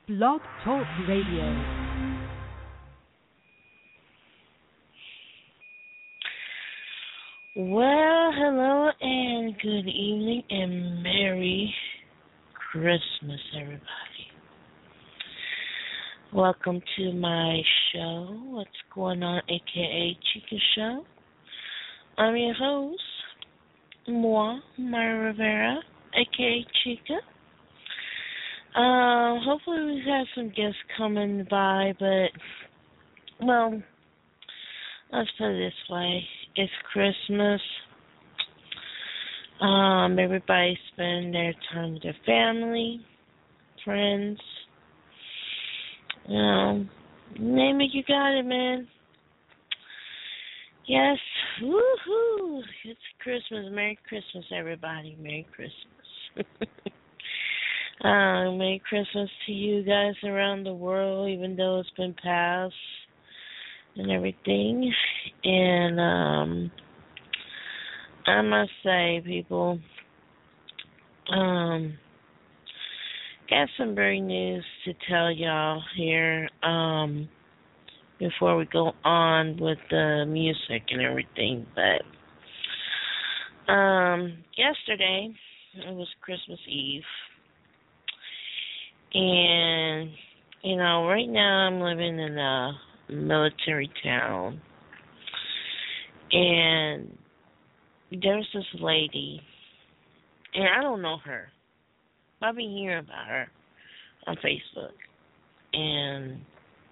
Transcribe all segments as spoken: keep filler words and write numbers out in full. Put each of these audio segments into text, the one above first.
Blog Talk Radio. Well, hello and good evening and Merry Christmas, everybody. Welcome to my show, What's Going On, aka Chica Show. I'm your host, moi, Mara Rivera, aka Chica. Um, hopefully we have some guests coming by, but, well, let's put it this way. It's Christmas. Um, everybody spending their time with their family, friends. You know, name it, you got it, man. Yes, woohoo! It's Christmas. Merry Christmas, everybody. Merry Christmas. uh, Merry Christmas to you guys around the world, even though it's been past and everything. And um, I must say, people, um, got some great news to tell y'all here um, before we go on with the music and everything. But um, yesterday, it was Christmas Eve. And, you know, right now I'm living in a military town. And there's this lady, and I don't know her. I've been hearing about her on Facebook. And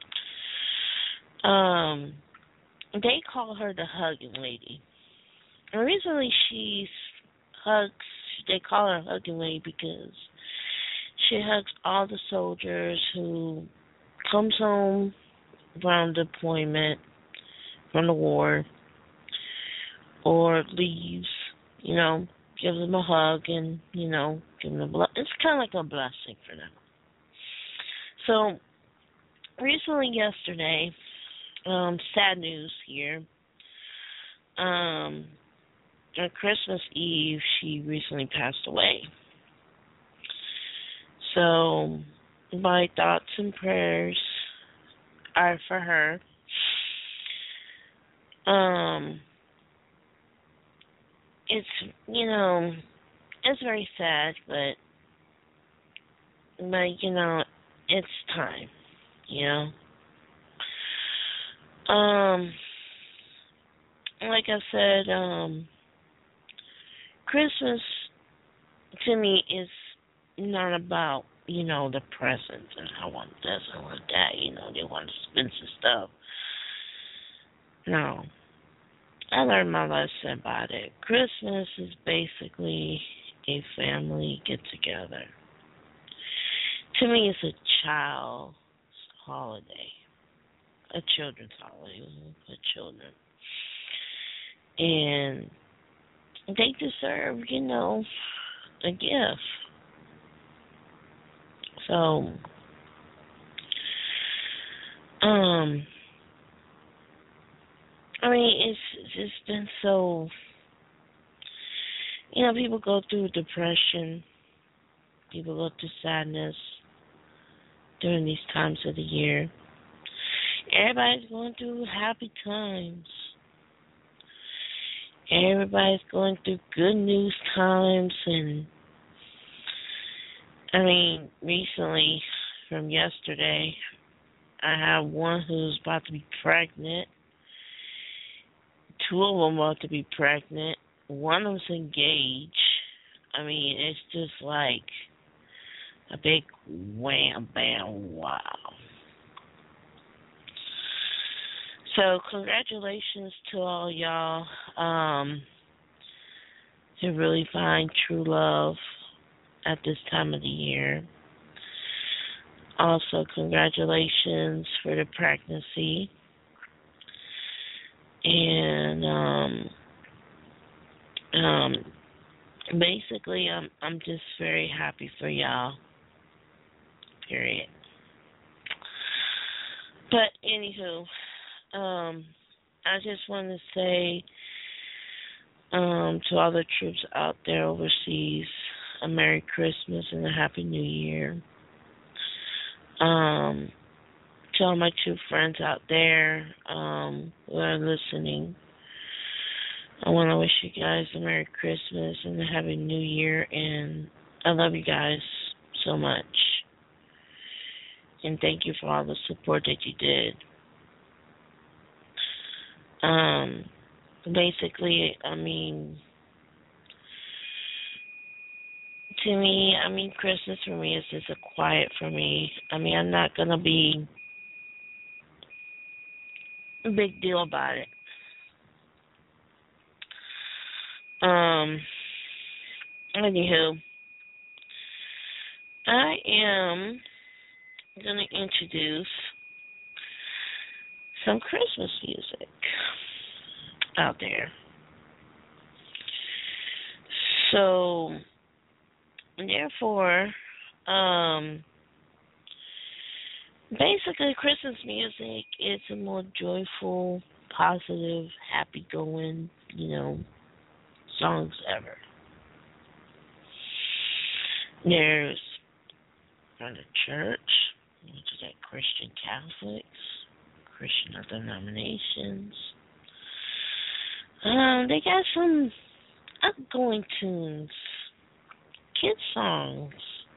um, they call her the hugging lady. And recently she's hugs, they call her hugging lady because she hugs all the soldiers who comes home from deployment, from the war, or leaves, you know, gives them a hug and, you know, give them a blessing. It's kind of like a blessing for them. So, recently yesterday, um, sad news here, um, on Christmas Eve, she recently passed away. So, my thoughts and prayers are for her. Um, it's, you know, it's very sad, but, but, you know, it's time, you know. Um, like I said, um, Christmas to me is not about, you know, the presents and I want this, I want that, you know, they want expensive stuff. No. I learned my lesson about it. Christmas is basically a family get together. To me, it's a child's holiday, a children's holiday for children. And they deserve, you know, a gift. So, um, I mean, it's just been so, you know, people go through depression, people go through sadness during these times of the year. Everybody's going through happy times. Everybody's going through good news times. And, I mean, recently, from yesterday, I have one who's about to be pregnant. Two of them about to be pregnant. One of them's engaged. I mean, it's just like a big wham, bam, wow. So, congratulations to all y'all um, to really find true love at this time of the year. Also, congratulations for the pregnancy. And um, um, basically, I'm I'm just very happy for y'all. Period. But anywho, um, I just want to say um, to all the troops out there overseas, a Merry Christmas and a Happy New Year. Um, to all my two friends out there um, who are listening, I want to wish you guys a Merry Christmas and a Happy New Year, and I love you guys so much. And thank you for all the support that you did. Um, basically, I mean, to me, I mean, Christmas for me is just a quiet for me. I mean, I'm not going to be a big deal about it. Um, anywho, I am going to introduce some Christmas music out there. So, therefore, um, basically, Christmas music is a more joyful, positive, happy-going, you know, songs ever. There's from the church, which is like Christian Catholics, Christian denominations. Um, they got some outgoing tunes, kids songs,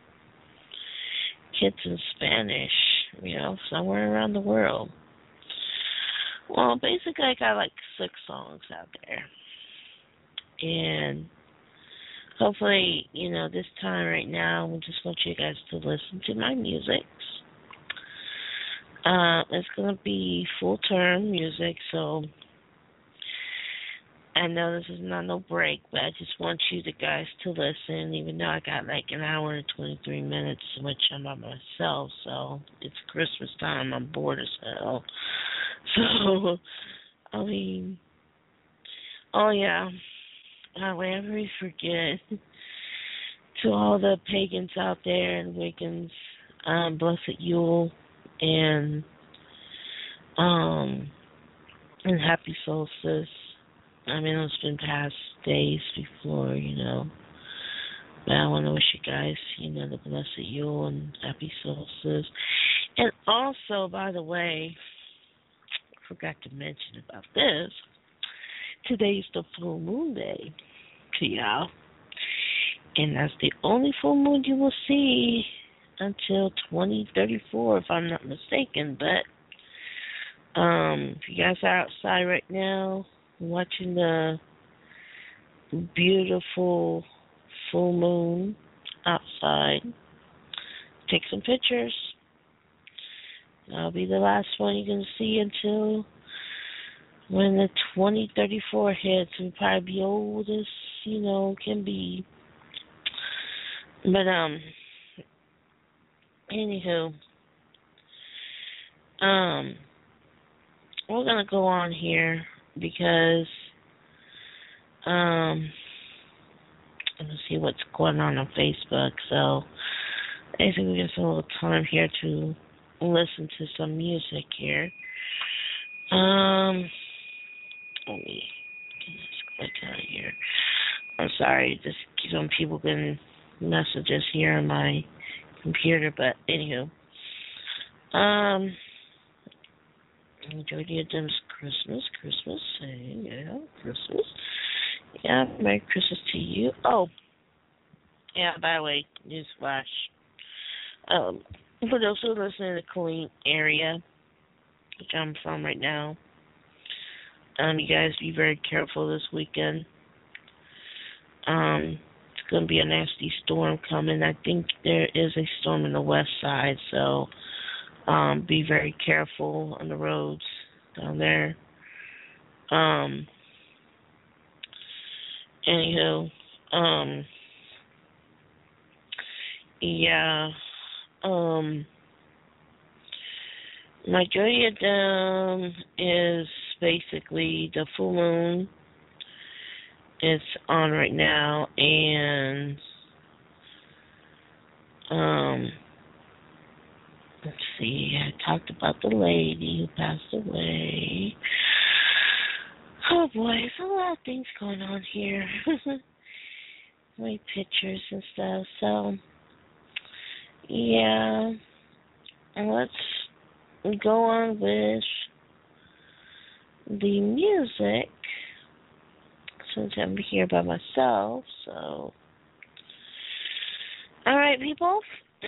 kids in Spanish, you know, somewhere around the world. Well, basically, I got like six songs out there. And hopefully, you know, this time right now, we just want you guys to listen to my music. Uh, it's going to be full-term music, so I know this is not no break, but I just want you the guys to listen, even though I got like an hour and twenty-three minutes, which I'm by myself, so it's Christmas time, I'm bored as hell. So, I mean, oh yeah, I never forget to all the pagans out there and Wiccans, um, blessed Yule, and, um, and happy solstice. I mean, it's been past days before, you know. But I want to wish you guys, you know, the blessed Yule and happy solstice. And also, by the way, I forgot to mention about this. Today's the full moon day to y'all. And that's the only full moon you will see until twenty thirty-four, if I'm not mistaken. But um, if you guys are outside right now, watching the beautiful full moon outside, take some pictures. That'll be the last one you can see until when the twenty thirty-four hits. We'll probably be old as, you know, can be. But, um, anywho, um, we're going to go on here because, um, let's see what's going on on Facebook. So, basically, we get a little time here to listen to some music here. Um, let me just click out of here. I'm sorry, just some people getting messages here on my computer, but anywho. Um, enjoy the Adams Christmas, Christmas, saying, yeah, Christmas. Yeah, Merry Christmas to you. Oh, yeah, by the way, newsflash. Um, for those who are listening to the Killeen area, which I'm from right now, um, you guys be very careful this weekend. Um, it's going to be a nasty storm coming. I think there is a storm in the west side, so um, be very careful on the roads down there. Um, anywho, um, yeah, um, my Joya Dome is basically the full moon. It's on right now, and um, let's see. I talked about the lady who passed away. Oh boy, there's a lot of things going on here. My pictures and stuff. So, yeah. let's go on with the music since I'm here by myself. So, all right, people,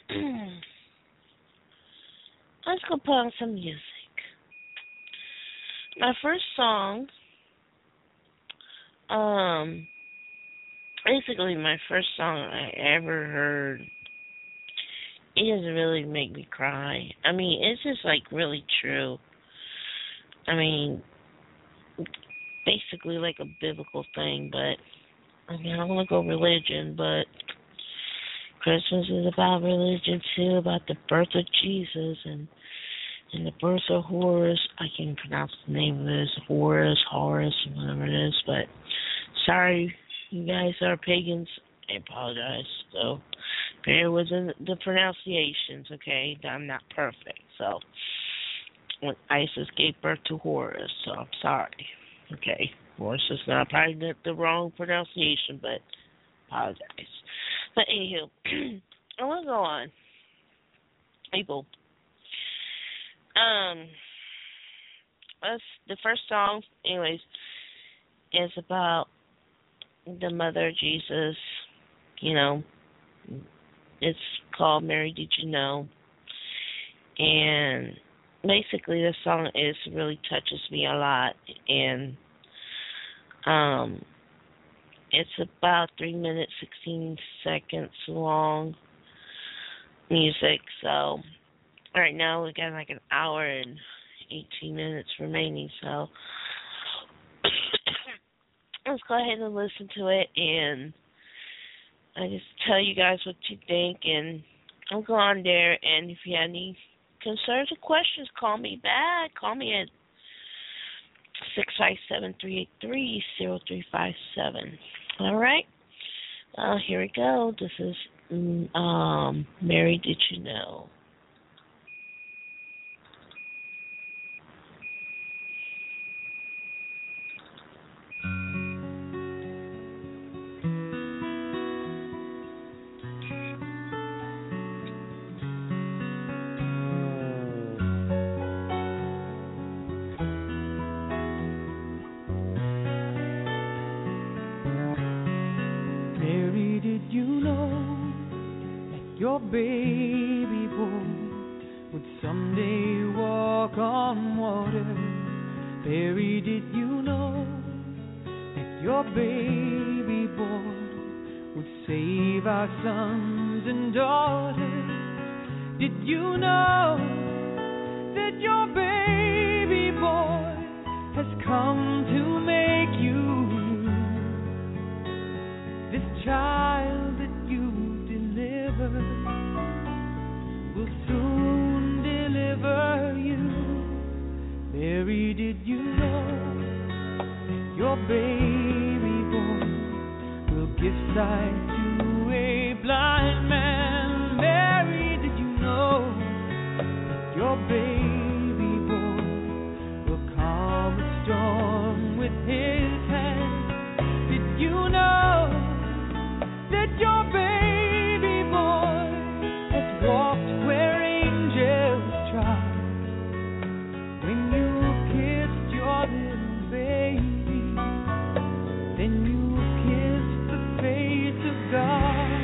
let's go put on some music. My first song, um, basically my first song I ever heard. It doesn't really make me cry. I mean, it's just like really true. I mean, basically like a biblical thing, but I mean, I don't want to go religion, but Christmas is about religion too, about the birth of Jesus and and the birth of Horus. I can't pronounce the name of this, Horus, Horus, whatever it is, but sorry, you guys are pagans. I apologize. So bear with the, the pronunciations, okay? I'm not perfect. So when Isis gave birth to Horus, so I'm sorry. Okay, Horus is not probably the, the wrong pronunciation, but apologize. But anywho, I want to go on. People. Um, that's the first song, anyways, is about the mother of Jesus. You know, it's called Mary Did You Know? And basically this song is really touches me a lot, and um it's about three minutes sixteen seconds long music. So right now we got like an hour and eighteen minutes remaining, so let's go ahead and listen to it, and I just tell you guys what you think, and I'll go on there, and if you have any concerns or questions, call me back. Call me at six five seven, three eight three, zero three five seven. All right? Well, here we go. This is um, Mary Did You Know? Your baby boy would someday walk on water. Mary, did you know that your baby boy would save our sons and daughters? Did you know that your baby boy has come to make you new? This child that you will soon deliver you. Mary, did you know that your baby boy will give sight to a blind man? Mary, did you know that your baby boy will calm a storm with his hand? Did you know that your baby walked where angels trod? When you kissed your little baby, then you kissed the face of God.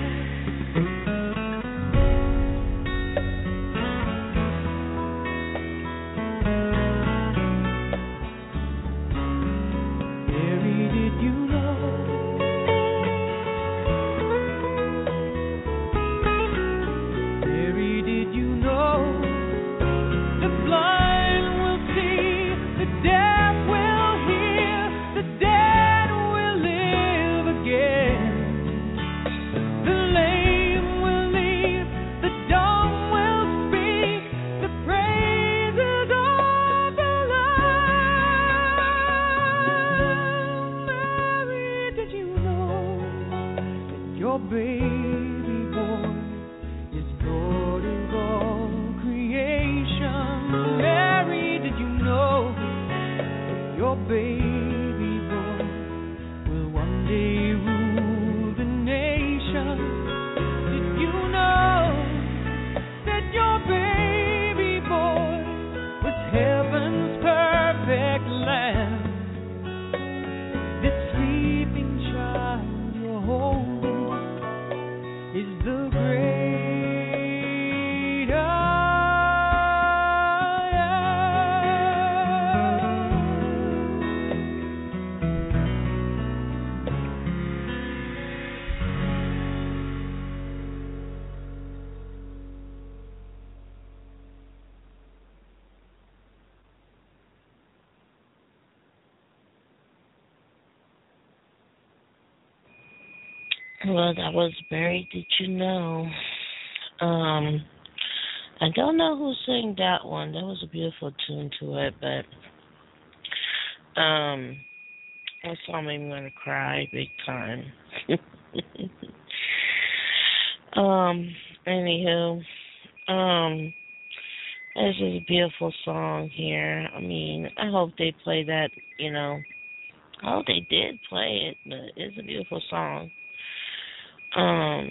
Well, that was Buried Did You Know? Um, I don't know who sang that one. That was a beautiful tune to it, but um, that song made me want to cry big time. um, anywho, um, this is a beautiful song here. I mean, I hope they play that, you know. I hope they did play it, but it's a beautiful song. Um,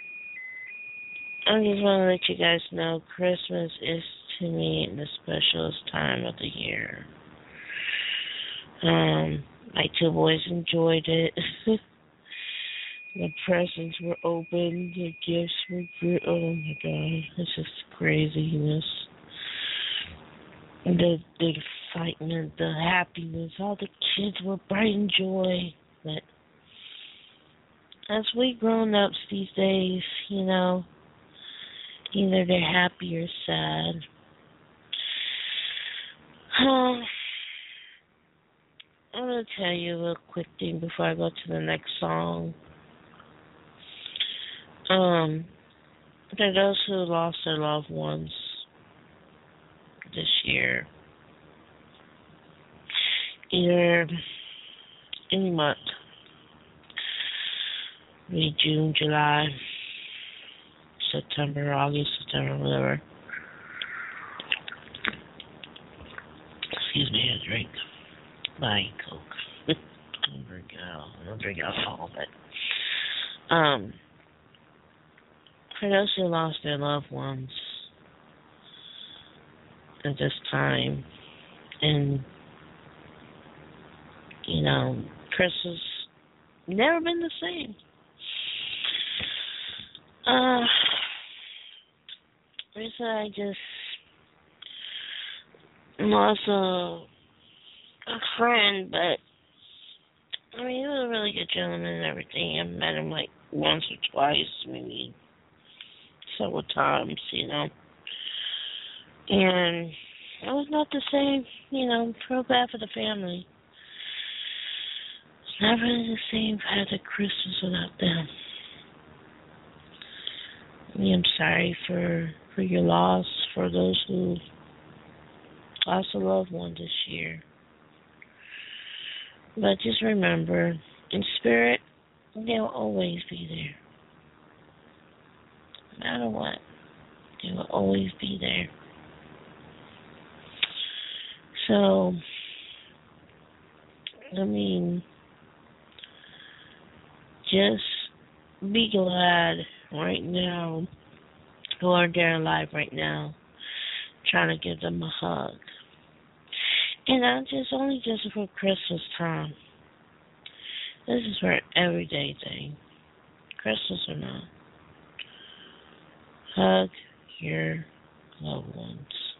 I just want to let you guys know Christmas is to me the specialest time of the year. Um, my two boys enjoyed it. The presents were open, the gifts were good. Oh my god, it's just craziness. The the excitement, the happiness, all the kids were bright and joy. But as we grown ups these days, you know, either they're happy or sad. Um, I'm gonna tell you a little quick thing before I go to the next song. Um, for those who lost their loved ones this year, either any month, maybe June, July, September, August, September, whatever. Excuse me, I drink my Coke. I don't drink alcohol. I don't drink alcohol, but um, for those who lost their loved ones at this time, and you know, Christmas never been the same. Uh, recently I just lost a a friend, but I mean, he was a really good gentleman and everything. I met him like once or twice, maybe several times, you know. And it was not the same, you know, feel bad for the family. It's not really the same if I had a Christmas without them. I mean, I'm sorry for, for your loss, for those who lost a loved one this year. But just remember, in spirit, they'll always be there. No matter what, they will always be there. So, I mean, just be glad right now who are there alive right now, trying to give them a hug. And not just only just for Christmas time. This is for an everyday thing. Christmas or not. Hug your loved ones.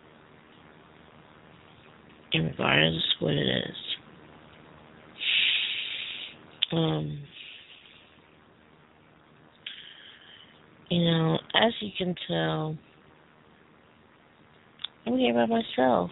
And regardless of what it is. Um, you know, as you can tell, I'm here by myself.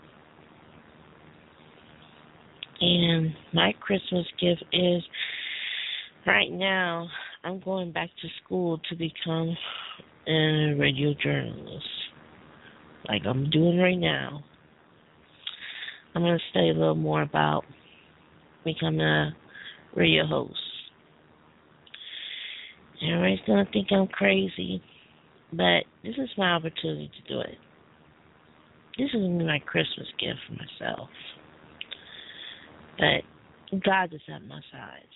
And my Christmas gift is, right now, I'm going back to school to become a radio journalist. Like I'm doing right now. I'm going to study a little more about becoming a radio host. Everybody's going to think I'm crazy, but this is my opportunity to do it. This is my Christmas gift for myself. But God is at my side.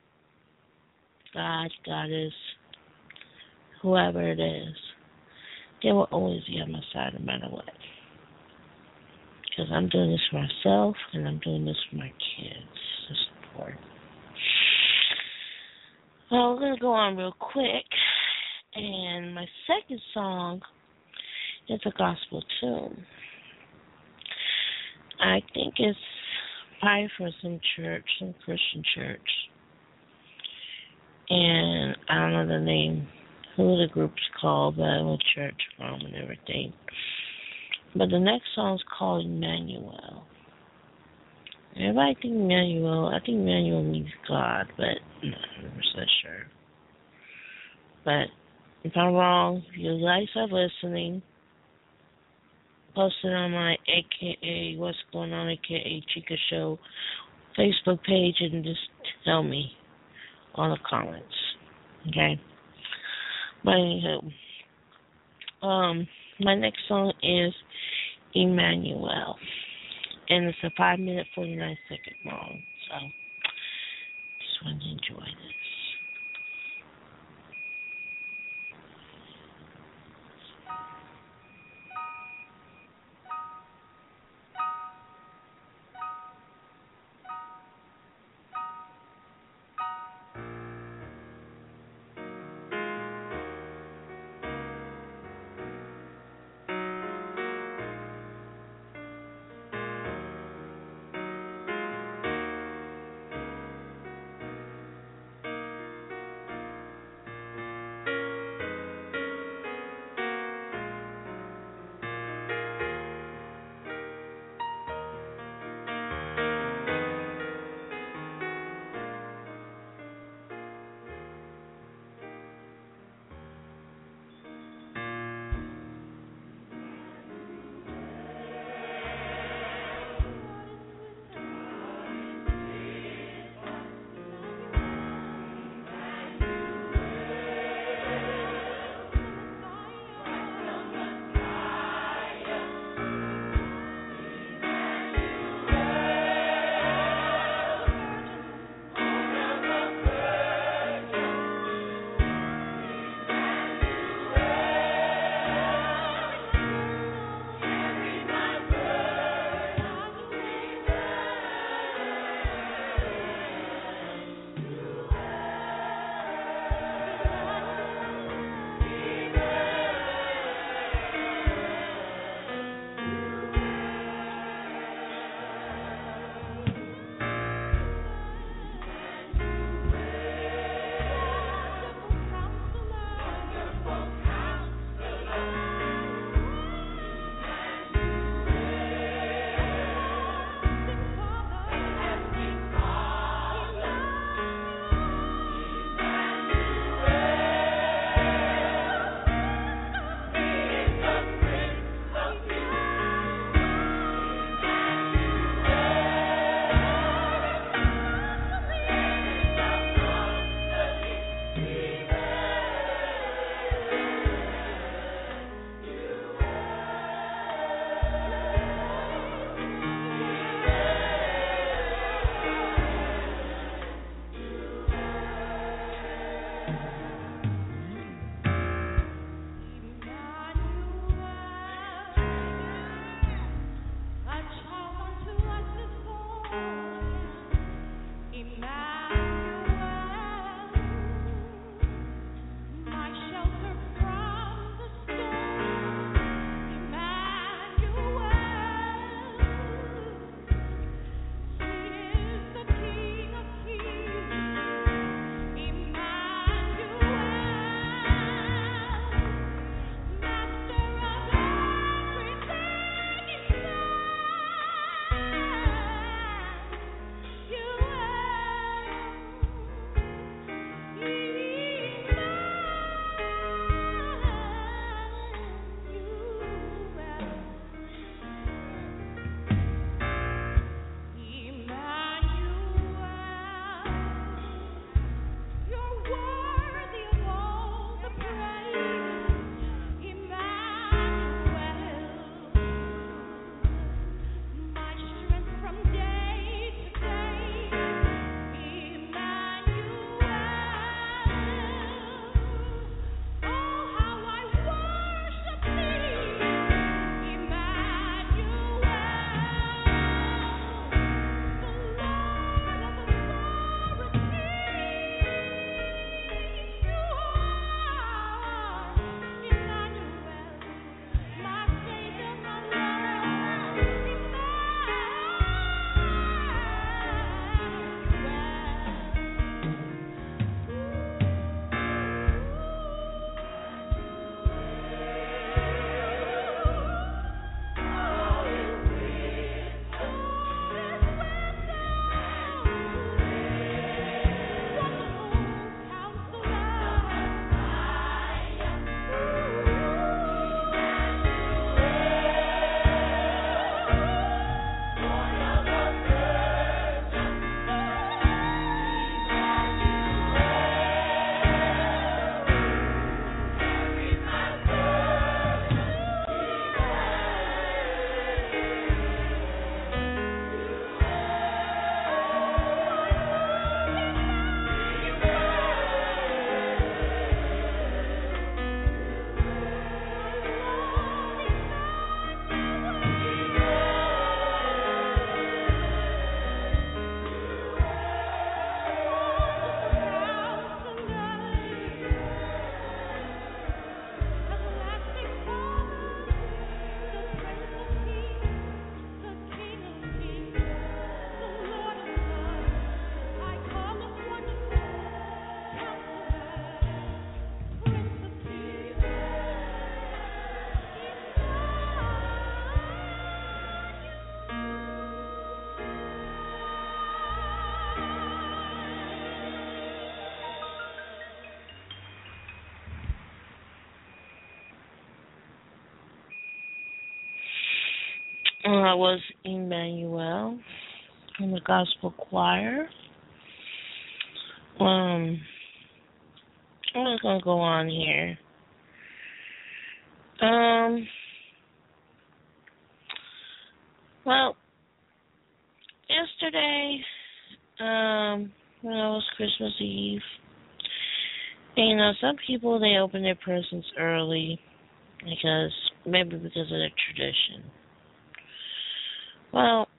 God, Goddess, whoever it is, they will always be on my side no matter what. Because I'm doing this for myself and I'm doing this for my kids to support. Well, we're going to go on real quick. And my second song is a gospel tune. I think it's probably for some church, some Christian church. And I don't know the name, who the group's called, but what church from and everything. But the next song's called Emmanuel. Everybody think Emmanuel, I think Emmanuel means God, but I'm not one hundred percent sure. But if I'm wrong, if you guys are listening, post it on my A K A What's Going On A K A Chica Show Facebook page and just tell me on the comments. Okay? But anywho, um, my next song is Emmanuel. And it's a five minute forty-nine second long. So just want to enjoy this. I was Emmanuel in the gospel choir. Um, I'm just gonna go on here. Um, well, yesterday, um, when it was Christmas Eve, and, you know, some people they open their presents early because maybe because of the tradition. Well,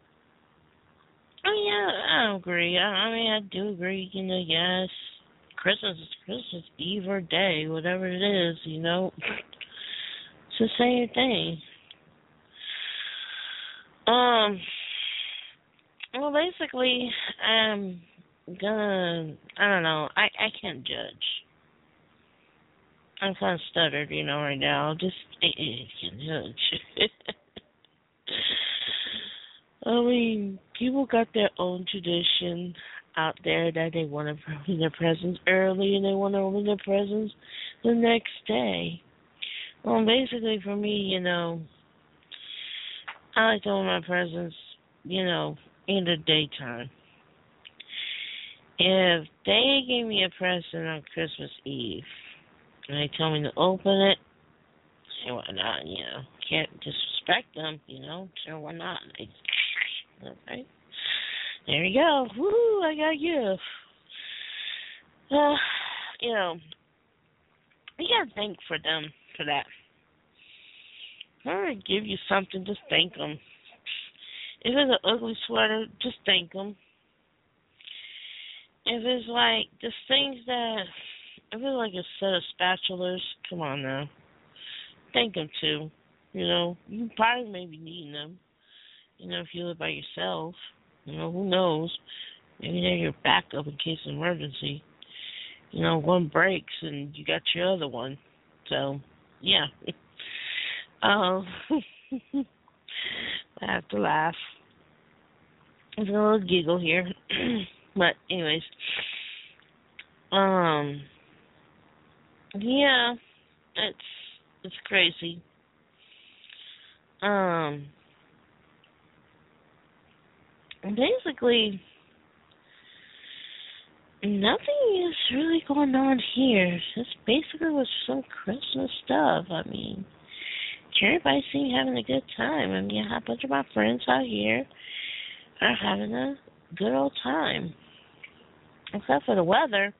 I mean, I, I agree. I, I mean, I do agree. You know, yes, Christmas is Christmas Eve or day, whatever it is. You know, it's the same thing. Um. Well, basically, I'm gonna. I don't know. I I can't judge. I'm kind of stuttered, you know, right now. Just I, I can't judge. I mean, people got their own tradition out there that they want to open their presents early and they want to open their presents the next day. Well, basically, for me, you know, I like to open my presents, you know, in the daytime. If they gave me a present on Christmas Eve and they told me to open it, sure, why not? You know, can't disrespect them. You know, sure, why not? I, okay, there you go. Woo, I got a gift. Uh, you know, you gotta thank for them for that. If they give you something, just thank them. If it's an ugly sweater, just thank them. If it's like just things that, if it's like a set of spatulas, come on now, thank them too. You know, you probably may be needing them. You know, if you live by yourself, you know, who knows? Maybe they're your backup in case of emergency. You know, one breaks and you got your other one. So, yeah. Um, I have to laugh. There's a little giggle here. But anyways, um, yeah, it's it's crazy. Um, basically, nothing is really going on here. It's basically was some Christmas stuff. I mean, everybody seems having a good time. I mean, a bunch of my friends out here are having a good old time. Except for the weather.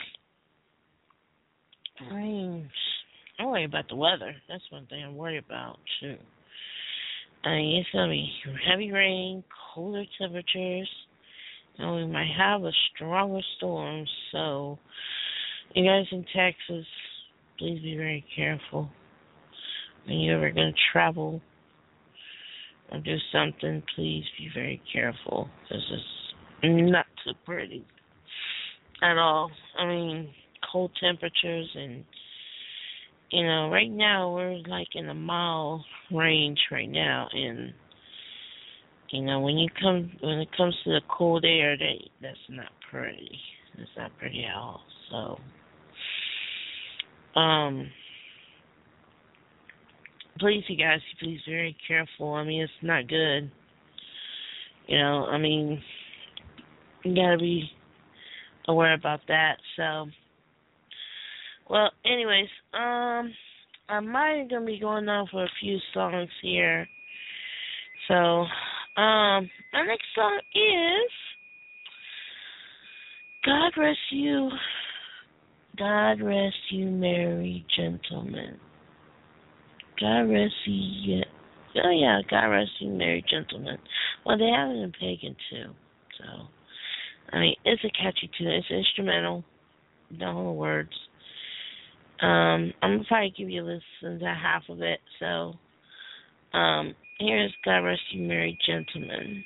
I mean, I worry about the weather. That's one thing I'm worried about, too. I mean, it's going to be heavy rain, colder temperatures, and we might have a stronger storm. So, you guys in Texas, please be very careful. When you're ever going to travel or do something, please be very careful. Because it's not too pretty at all. I mean, cold temperatures and, you know, right now we're like in a mild range right now, and, you know, when you come when it comes to the cold air, they that's not pretty. It's not pretty at all. So, um, please, you guys, please be very careful. I mean, it's not good. You know, I mean, you gotta be aware about that. So, well, anyways, um, I might gonna be going on for a few songs here. So, um, our next song is "God Rest You, God Rest You, Merry Gentlemen." God rest you. Oh yeah, God rest you, Merry Gentlemen. Well, they have it in pagan too. So, I mean, it's a catchy tune. It's instrumental, the whole words. Um, I'm gonna probably give you a listen to half of it. So, um, here's God Rest You, Merry Gentlemen.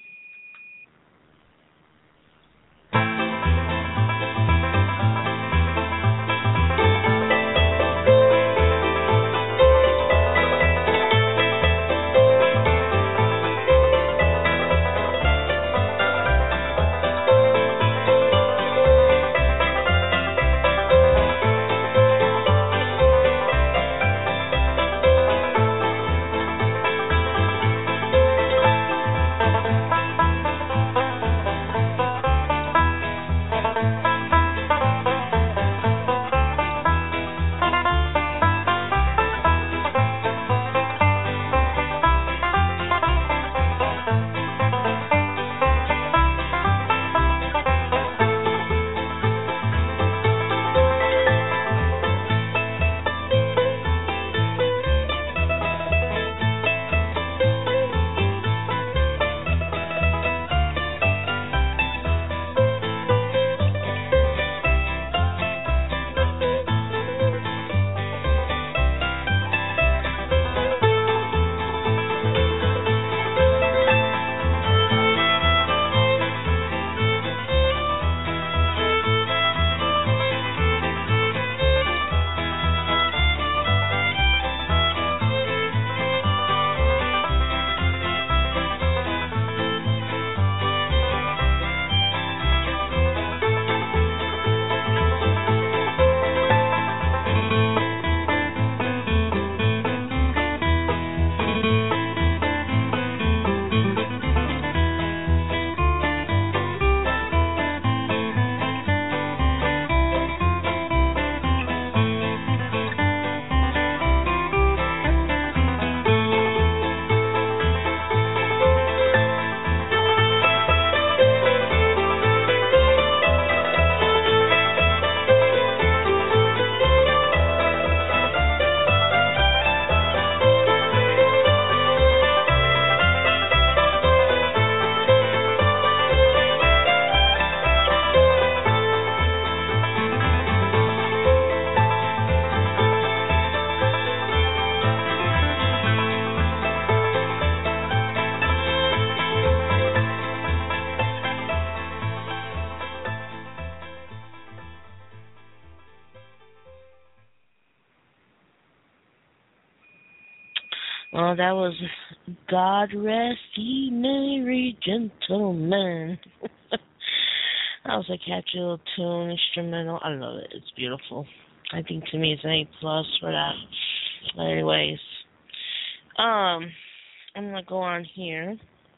Well, that was God Rest Ye Merry Gentlemen. That was a catchy little tune, instrumental. I love it. It's beautiful. I think to me it's an A plus for that. But anyways, um, I'm gonna go on here.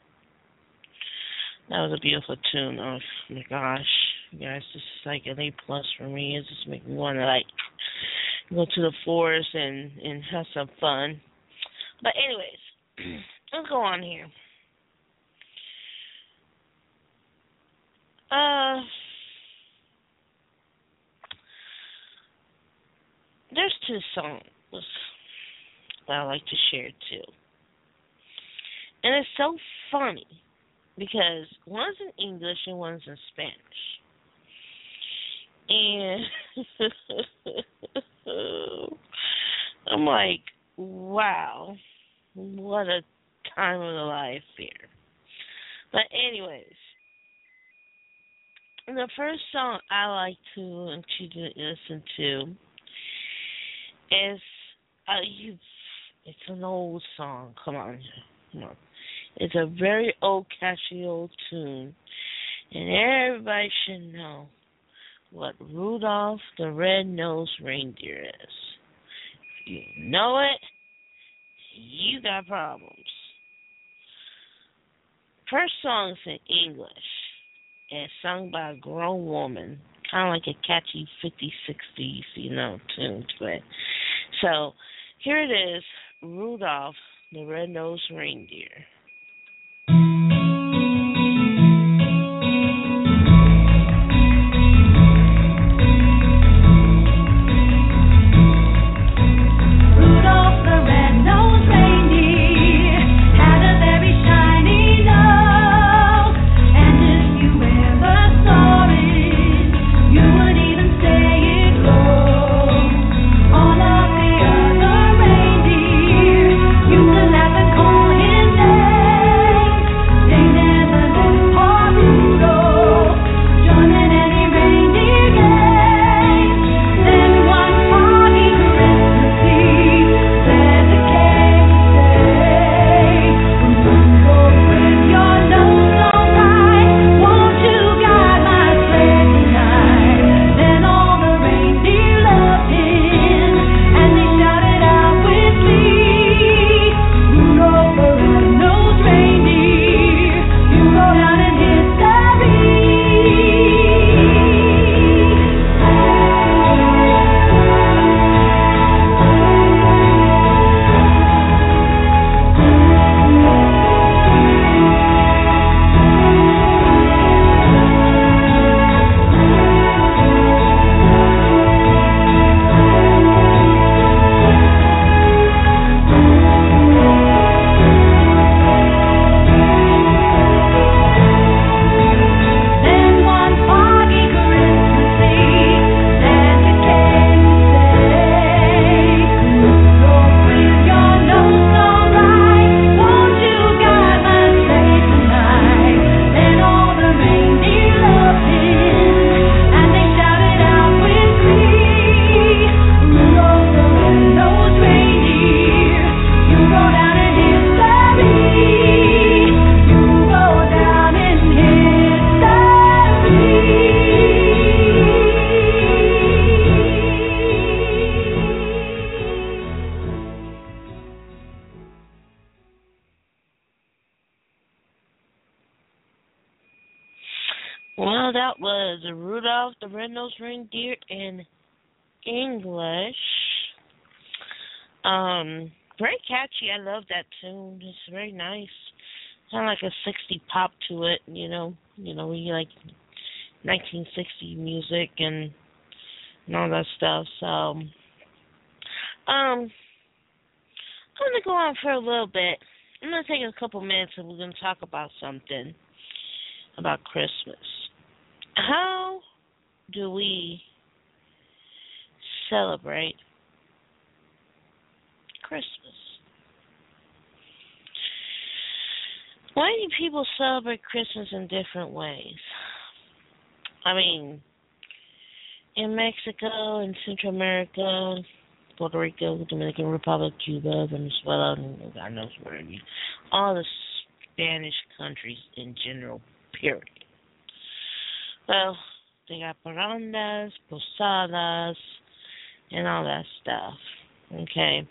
That was a beautiful tune. Oh my gosh, you guys, this is like an A plus for me. It just makes me want to like go to the forest and and have some fun. But anyways, let's go on here. Uh, there's two songs that I like to share too, and it's so funny because one's in English and one's in Spanish, and I'm like, wow, what a time of the life here. But anyways, the first song I like to want you to listen to is uh, you. It's an old song. Come on, come on. It's a very old, catchy old tune, and everybody should know what Rudolph the Red-Nosed Reindeer is. If you know it, you got problems. First song's in English, and it's sung by a grown woman, kind of like a catchy fifties, sixties, you know, tune to it. So, here it is, Rudolph the Red-Nosed Reindeer. Well, that was Rudolph the Red-Nosed Reindeer in English. Um, very catchy. I love that tune. It's very nice. Kind of like a sixties pop to it, you know. You know, we like nineteen sixties music and and all that stuff. So, um, I'm gonna go on for a little bit. I'm gonna take a couple minutes and we're gonna talk about something about Christmas. How do we celebrate Christmas? Why do people celebrate Christmas in different ways? I mean, in Mexico and Central America, Puerto Rico, Dominican Republic, Cuba, Venezuela, and God knows where. You, all the Spanish countries in general, period. Well, they got parandas, posadas, and all that stuff. Okay.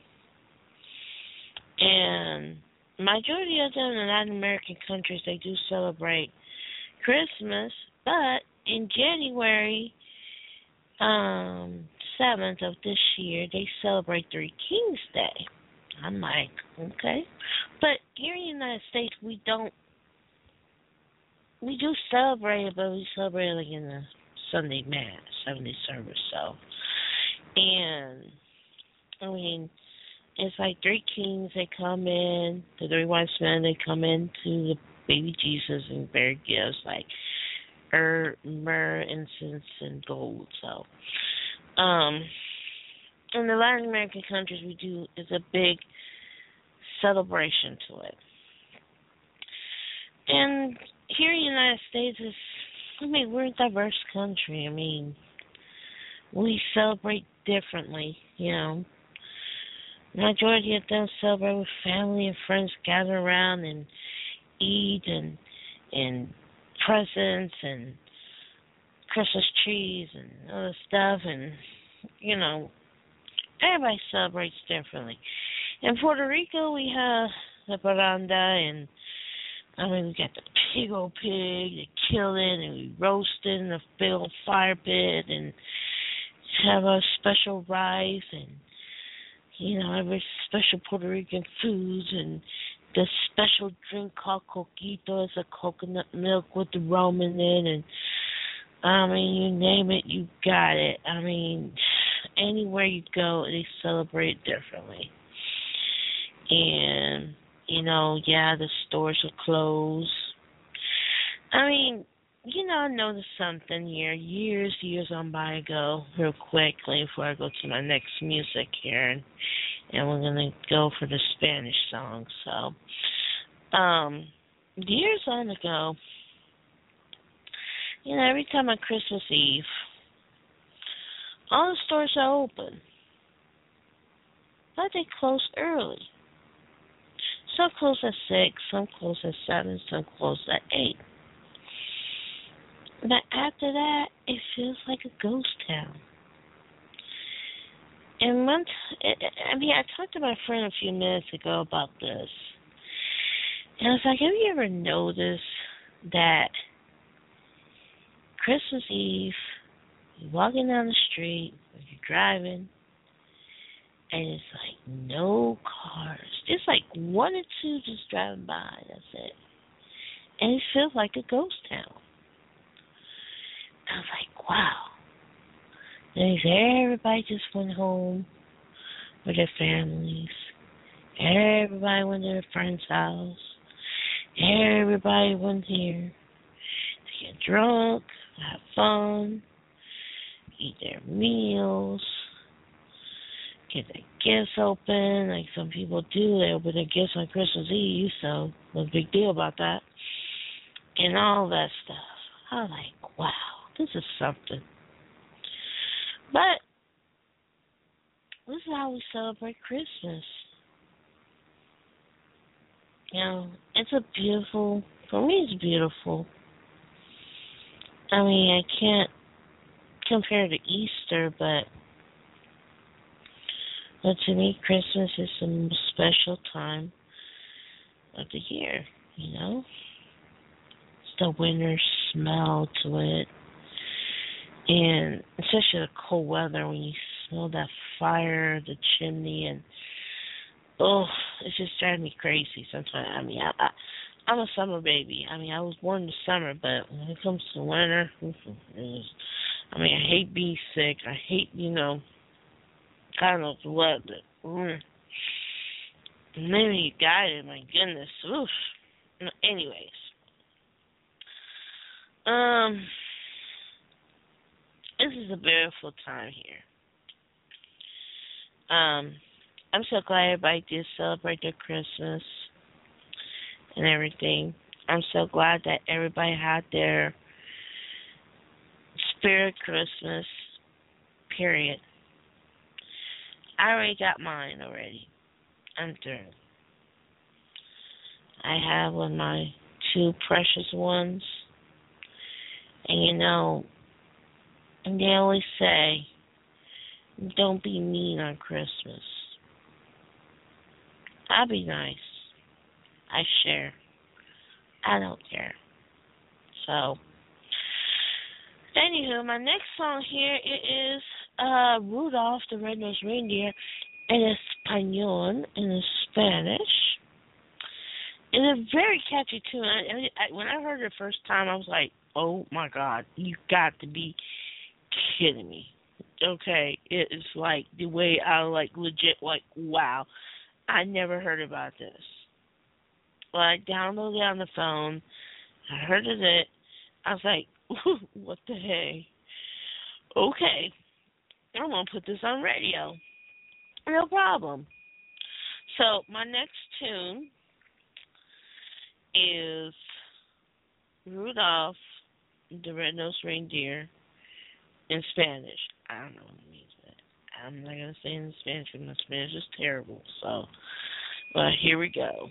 And majority of them in Latin American countries, they do celebrate Christmas, but in January um, seventh of this year, they celebrate Three Kings Day. I'm like, okay. But here in the United States, we don't, we do celebrate it, but we celebrate it like in the Sunday Mass, Sunday service, so. And, I mean, it's like three kings, they come in, the three wise men, they come into the baby Jesus and bear gifts like er, myrrh, incense, and gold. So, um, in the Latin American countries, we do, it's a big celebration to it. And here in the United States, is, I mean, we're a diverse country. I mean, we celebrate differently, you know. Majority of them celebrate with family and friends, gather around and eat and and presents and Christmas trees and other stuff, and you know, everybody celebrates differently. In Puerto Rico, we have the paranda, and I mean, we got the big old pig, they kill it, and we roast it in a big old fire pit, and have a special rice, and you know, every special Puerto Rican foods, and the special drink called coquito. It's a coconut milk with the rum in it, and I mean, you name it, you got it. I mean, anywhere you go, they celebrate differently. And, you know, yeah, the stores are closed. I mean, you know, I noticed something here years, years on by ago, real quickly, before I go to my next music here, and, and we're going to go for the Spanish song. So, um, years on ago, you know, every time on Christmas Eve, all the stores are open, but they close early. Some close at six, some close at seven, some close at eight. But after that, it feels like a ghost town. And once, I mean, I talked to my friend a few minutes ago about this. And I was like, have you ever noticed that Christmas Eve, you're walking down the street, or you're driving, and it's like no cars. Just like one or two just driving by, that's it. And it feels like a ghost town. I was like, wow. And everybody just went home with their families. Everybody went to their friend's house. Everybody went here to get drunk, have fun, eat their meals, get their gifts open. Like some people do, they open their gifts on Christmas Eve, so no big deal about that. And all that stuff. I was like, wow. This is something. But this is how we celebrate Christmas. You know, it's a beautiful, for me it's beautiful. I mean, I can't compare to Easter, but, but to me, Christmas is a special time of the year, you know? It's the winter smell to it. And especially the cold weather, when you smell that fire, the chimney, and oh, it's just driving me crazy sometimes. I mean, I, I, I'm a summer baby. I mean, I was born in the summer, but when it comes to winter, it was, I mean, I hate being sick. I hate, you know, God knows what, but mm, maybe you got it. My goodness, oof. Anyways, um. This is a beautiful time here. Um, I'm so glad everybody did celebrate their Christmas and everything. I'm so glad that everybody had their spirit Christmas, period. I already got mine already. I'm through. I have one of my two precious ones. And you know, they always say, don't be mean on Christmas. I'll be nice. I share. I don't care. So, anywho, my next song here it is uh, Rudolph the Red-Nosed Reindeer in Espanol, in Spanish. It's a very catchy tune. I, I, when I heard it the first time, I was like, oh my God, you got to be kidding me. Okay, it's like the way I like legit, like, wow, I never heard about this. Well, I downloaded it on the phone, I heard of it, I was like, what the hey? Okay, I'm going to put this on radio. No problem. So, my next tune is Rudolph the Red-Nosed Reindeer in Spanish. I don't know what it means, but I'm not going to say it in Spanish because my Spanish is terrible. So, but here we go.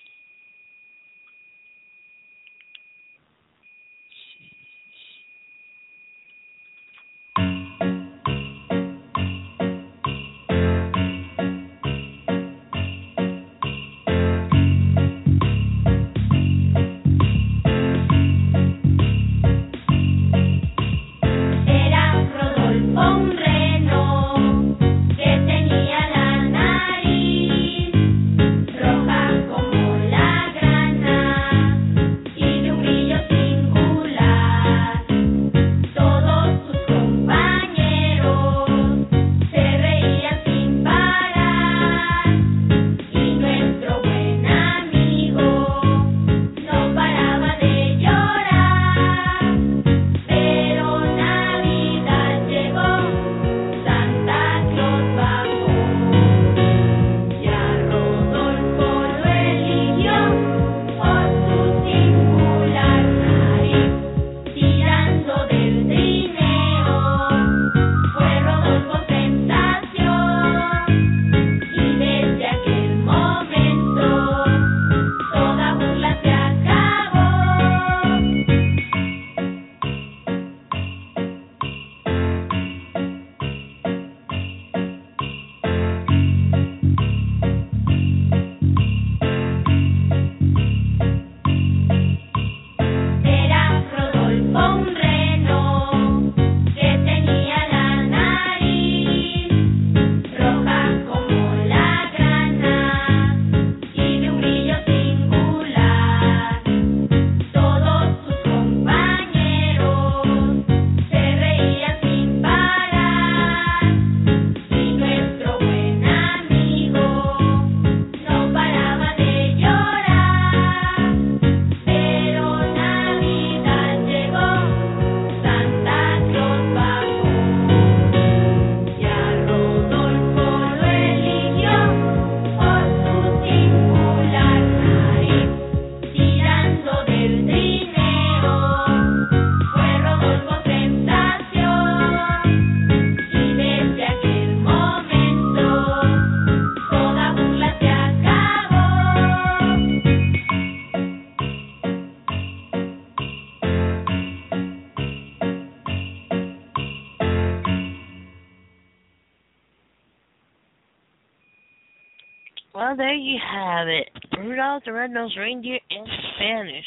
Well, there you have it. Rudolph the Red-Nosed Reindeer in Spanish.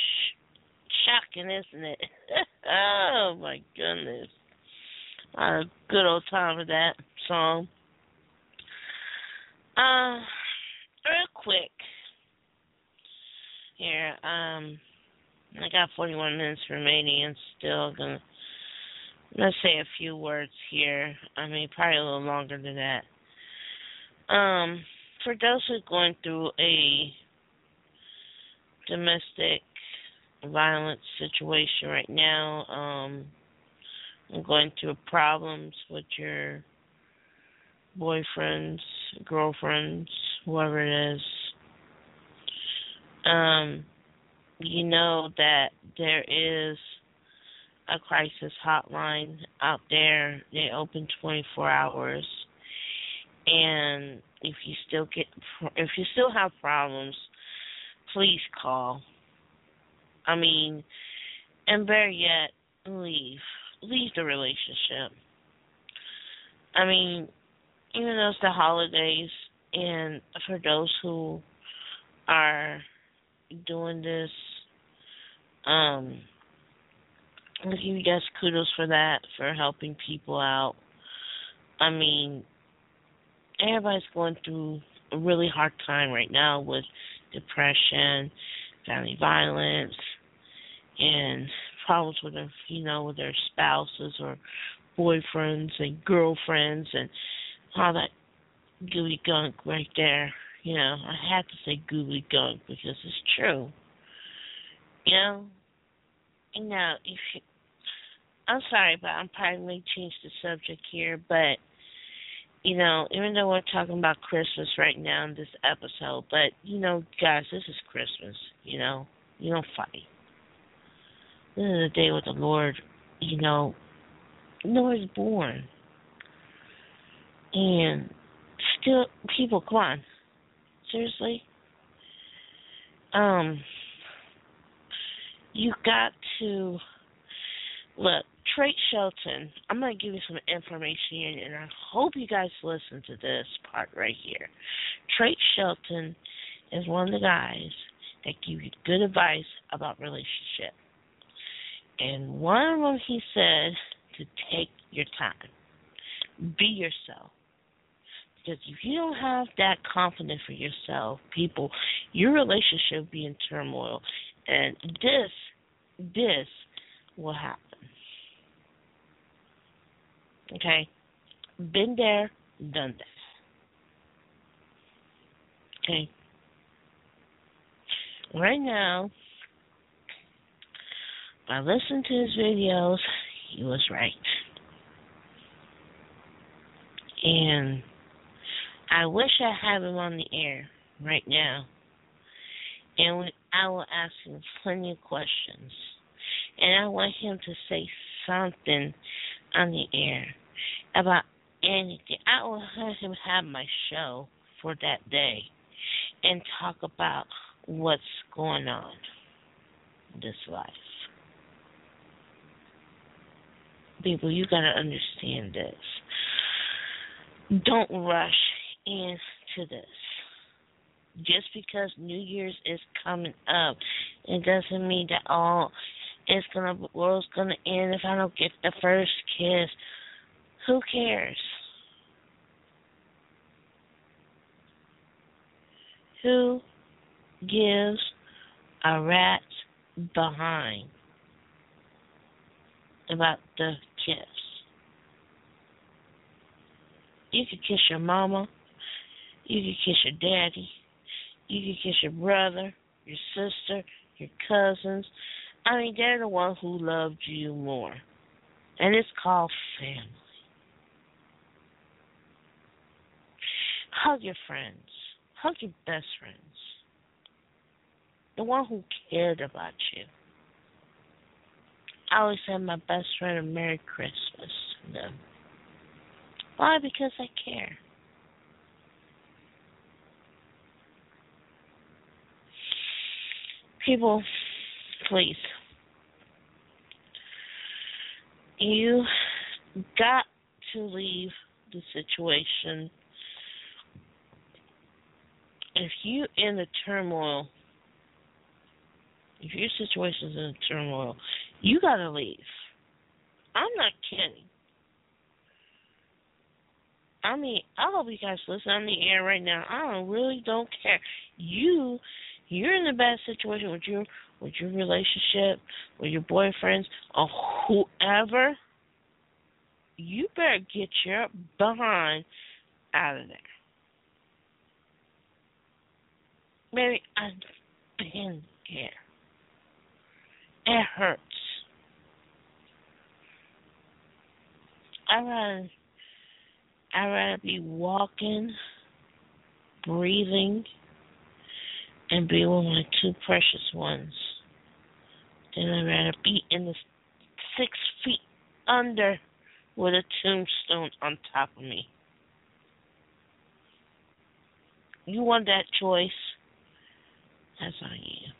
Shocking, isn't it? Oh, my goodness. I had a good old time with that song. Uh, real quick. Here, um, I got forty-one minutes remaining and still gonna, let's say a few words here. I mean, probably a little longer than that. Um... For those who are going through a domestic violence situation right now, um, and going through problems with your boyfriends, girlfriends, whoever it is, um, you know that there is a crisis hotline out there. They open twenty-four hours. And if you still get, if you still have problems, please call. I mean, and better yet, leave. Leave the relationship. I mean, even though it's the holidays, and for those who are doing this, um, I give you guys kudos for that, for helping people out. I mean, everybody's going through a really hard time right now with depression, family violence, and problems with their, you know, with their spouses or boyfriends and girlfriends and all that gooey gunk right there. You know, I have to say gooey gunk because it's true. You know, and now if you, I'm sorry, but I'm probably going to change the subject here, but you know, even though we're talking about Christmas right now in this episode, but, you know, guys, this is Christmas, you know. You don't fight. This is the day with the Lord, you know, the Lord is born. And still, people, come on. Seriously? Um, you got to, look, Trey Shelton, I'm going to give you some information here, and I hope you guys listen to this part right here. Trey Shelton is one of the guys that give you good advice about relationship. And one of them, he said to take your time. Be yourself. Because if you don't have that confidence for yourself, people, your relationship will be in turmoil. And this, this will happen. Okay? Been there, done that. Okay? Right now, by listening to his videos, he was right. And I wish I had him on the air right now. And I will ask him plenty of questions. And I want him to say something on the air about anything. I will have him have my show for that day and talk about what's going on in this life. People, you gotta understand this. Don't rush into this. Just because New Year's is coming up, it doesn't mean that all it's gonna the world's gonna end if I don't get the first kiss. Who cares? Who gives a rat's behind about the kiss? You can kiss your mama, you can kiss your daddy, you can kiss your brother, your sister, your cousins. I mean, they're the one who loved you more. And it's called family. Hug your friends. Hug your best friends. The one who cared about you. I always said my best friend a Merry Christmas to them. Why? Because I care. People, please. You got to leave the situation. If you in a turmoil, if your situation's in a turmoil, you gotta leave. I'm not kidding. I mean, I hope you guys listen on the air right now. I don't, really don't care. You, you're in a bad situation with your with your relationship, with your boyfriends, or whoever. You better get your behind out of there. Baby, I've been here. It hurts. I'd rather, I'd rather be walking, breathing, and be with my two precious ones than I'd rather be in the six feet under with a tombstone on top of me. you want that choice, that's on you.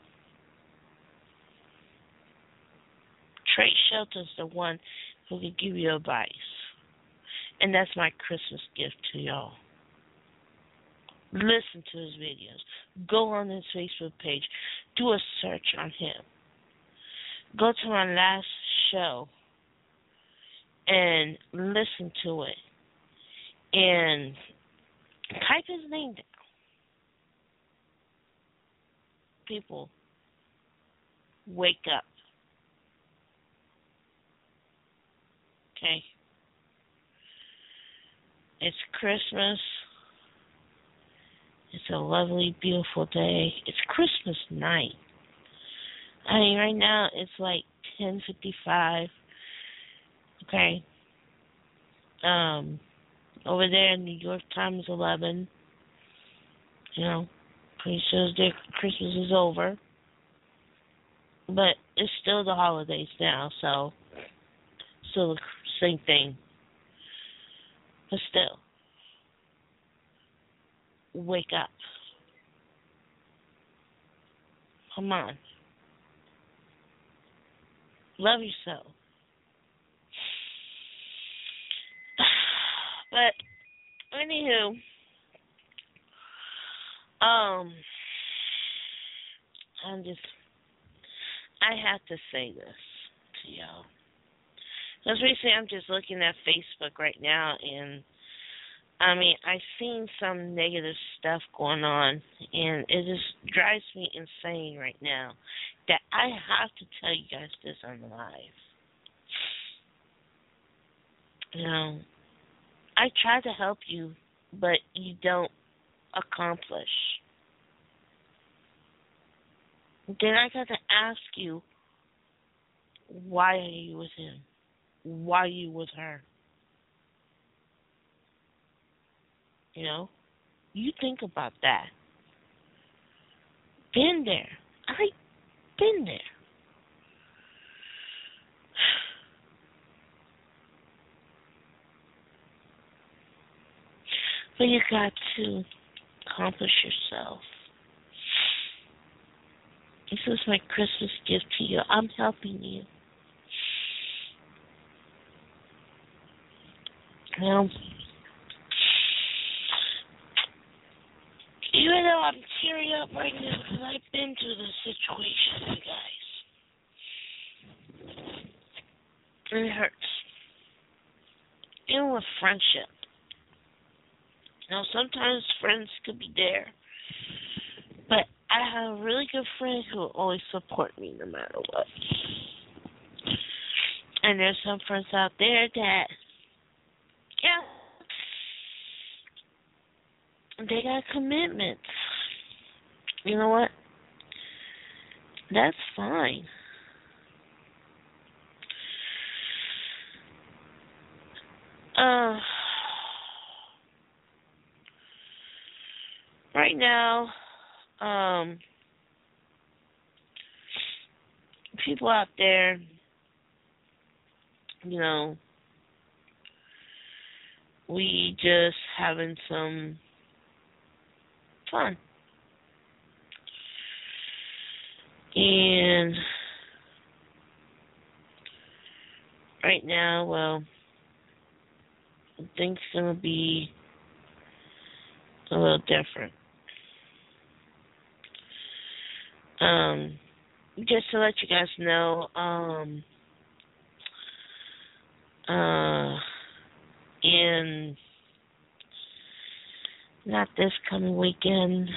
Trey Shelton's the one who can give you advice. And that's my Christmas gift to y'all. Listen to his videos. Go on his Facebook page. Do a search on him. Go to my last show and listen to it. And type his name down. People, wake up. Okay? It's Christmas. It's a lovely, beautiful day. It's Christmas night. I mean, right now it's like ten fifty-five. Okay. Um, over there in New York, time is eleven. You know, pretty soon their Christmas is over. But it's still the holidays now, so still the same thing. But still, wake up. Come on. Love yourself. But, anywho, um, I'm just, I have to say this to y'all. Because recently I'm just looking at Facebook right now, and I mean, I've seen some negative stuff going on, and it just drives me insane right now that I have to tell you guys this on live. You know, I try to help you, but you don't accomplish. Then I got to ask you, why are you with him? Why are you with her? You know? You think about that. Been there. I've been there. But you got to accomplish yourself. This is my Christmas gift to you. I'm helping you. Now, even though I'm tearing up right now because I've been through this situation, you guys. And it hurts. Even with friendship. Now, sometimes friends could be there. But I have a really good friend who will always support me no matter what. And there's some friends out there that, yeah, they got commitments. You know what? That's fine. Uh, right now, um, people out there, you know, we just having some fun. And right now, well, I think it's going to be a little different. Um, just to let you guys know, um, uh, in not this coming weekend,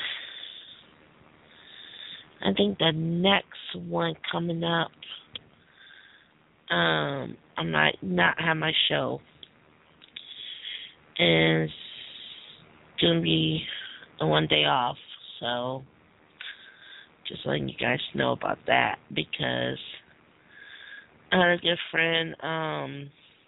I think the next one coming up, um, I might not have my show. And it's going to be a one day off, so just letting you guys know about that, because I had a good friend, um,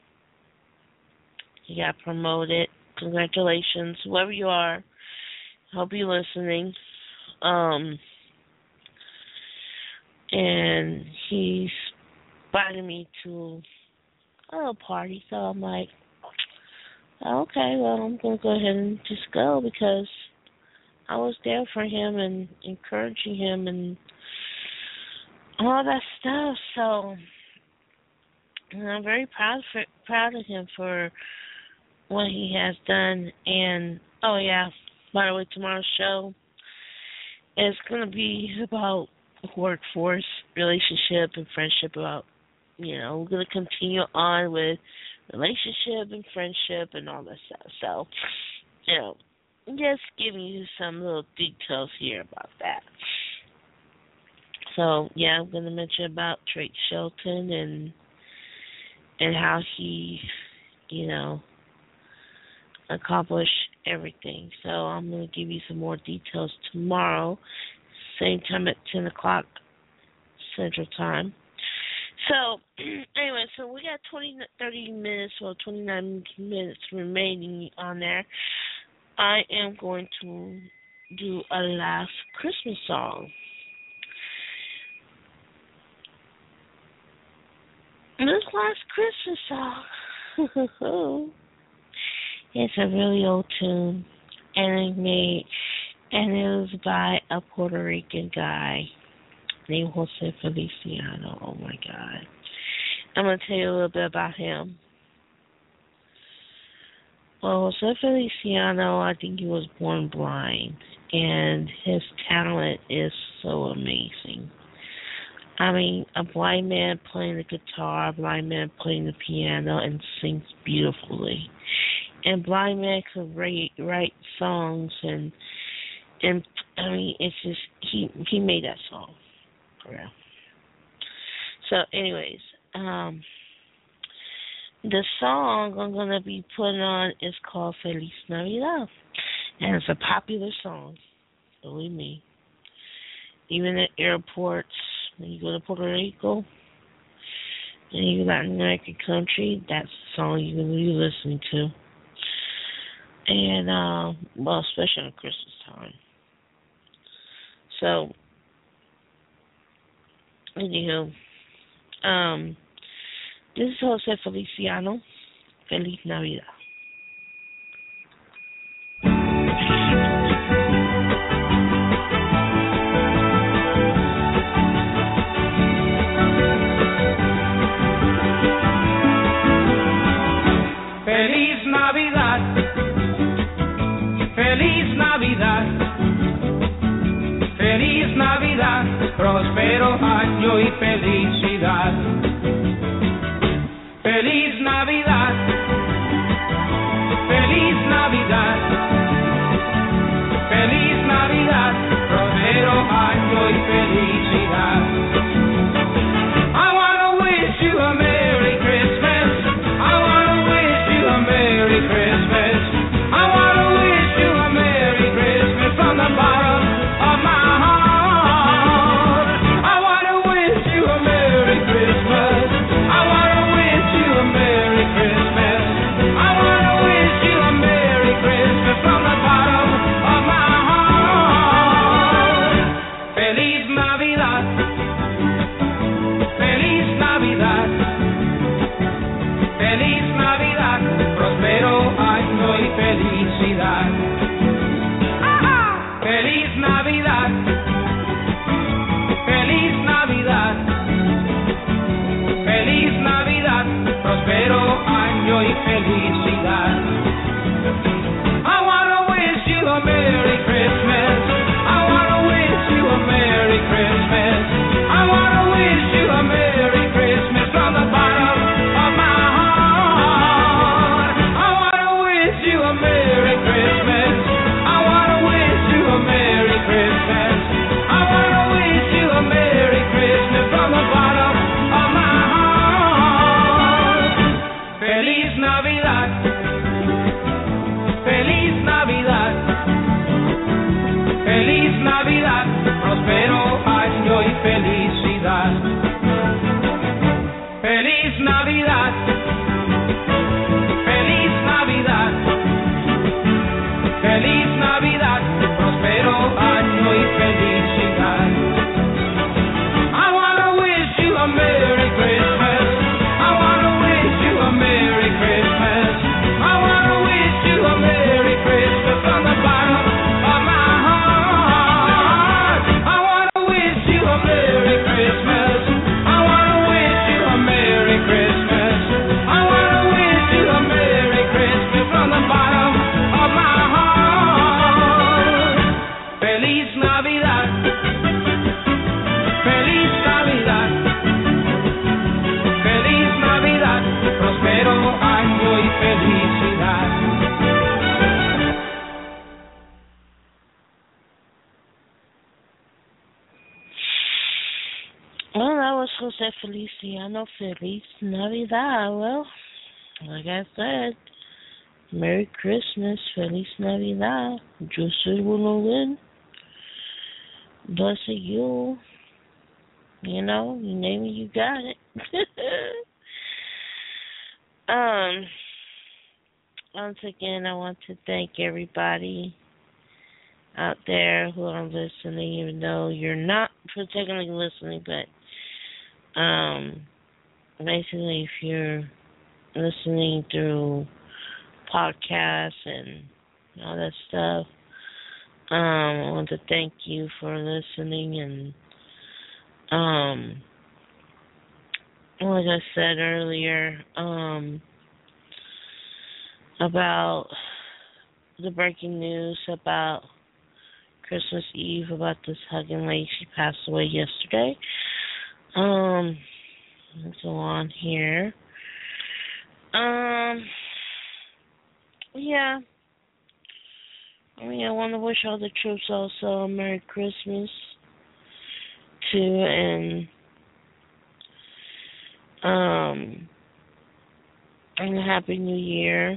he got promoted. Congratulations, whoever you are. I hope you're listening. Um, and he's invited me to a little party, so I'm like, okay, well, I'm going to go ahead and just go because I was there for him and encouraging him and all that stuff. So and I'm very proud for proud of him for what he has done. And oh yeah, by the way, tomorrow's show is gonna be about workforce, relationship, and friendship. About you know, we're gonna continue on with relationship and friendship and all that stuff. So you know, just giving you some little details here about that. So yeah, I'm gonna mention about Drake Shelton and and how he, you know, accomplished everything. So I'm gonna give you some more details tomorrow, same time at ten o'clock Central Time. So anyway, so we got twenty, thirty minutes or twenty-nine minutes remaining on there. I am going to do a last Christmas song. This last Christmas song, it's a really old tune, and it made, and it was by a Puerto Rican guy named Jose Feliciano. Oh my God! I'm gonna tell you a little bit about him. Well, Jose Feliciano, I think he was born blind, and his talent is so amazing. I mean, a blind man playing the guitar, a blind man playing the piano, and sings beautifully. And blind man could write, write songs, and and I mean, it's just he he made that song, for real. So, anyways, um, the song I'm gonna be putting on is called Feliz Navidad, and it's a popular song. Believe me. Even at airports. When you go to Puerto Rico and you Latin American country, that's the song you're going to be listening to. And, uh, well, especially on Christmas time. So, anywho, um, this is Jose Feliciano. Feliz Navidad. Feliz Navidad, próspero año y felicidad. Feliz Navidad, feliz Navidad, feliz Navidad, próspero año y felicidad. I wanna wish you a Merry Christmas. I wanna wish you a Merry Christmas. I wanna wish you a Merry Christmas from the bottom of my heart. I wanna wish you a Merry Christmas. I wanna wish you a Merry Christmas. I wanna wish you a Merry Christmas from the bottom of my heart. Feliz Navidad. Feliz Navidad. Feliz Navidad. Prospero año y felicidad. Feliz Navidad, feliz Navidad, feliz Navidad, prospero año y felicidad. I wanna wish you a Merry Christmas. I wanna wish you a Merry Christmas. I wanna wish you a Merry Christmas from the bottom of my heart. I wanna wish you a Merry Christmas. I wanna wish you a Merry Christmas. I wanna wish you a Merry Christmas from the bottom of my heart. Feliz Navidad. Well, that was Jose Feliciano. Feliz Navidad. Well, like I said, Merry Christmas, Feliz Navidad. Yo soy uno win. Bless you. You know, you name it, you got it. um, once again, I want to thank everybody out there who are listening, even though you're not particularly listening, but um, basically, if you're listening through podcasts and all that stuff, um, I want to thank you for listening. And um, like I said earlier, um, about the breaking news about Christmas Eve, about this hugging lady, she passed away yesterday. Um, let's go on here. Um, yeah. I mean, I want to wish all the troops also a Merry Christmas, too, and, um, and a Happy New Year.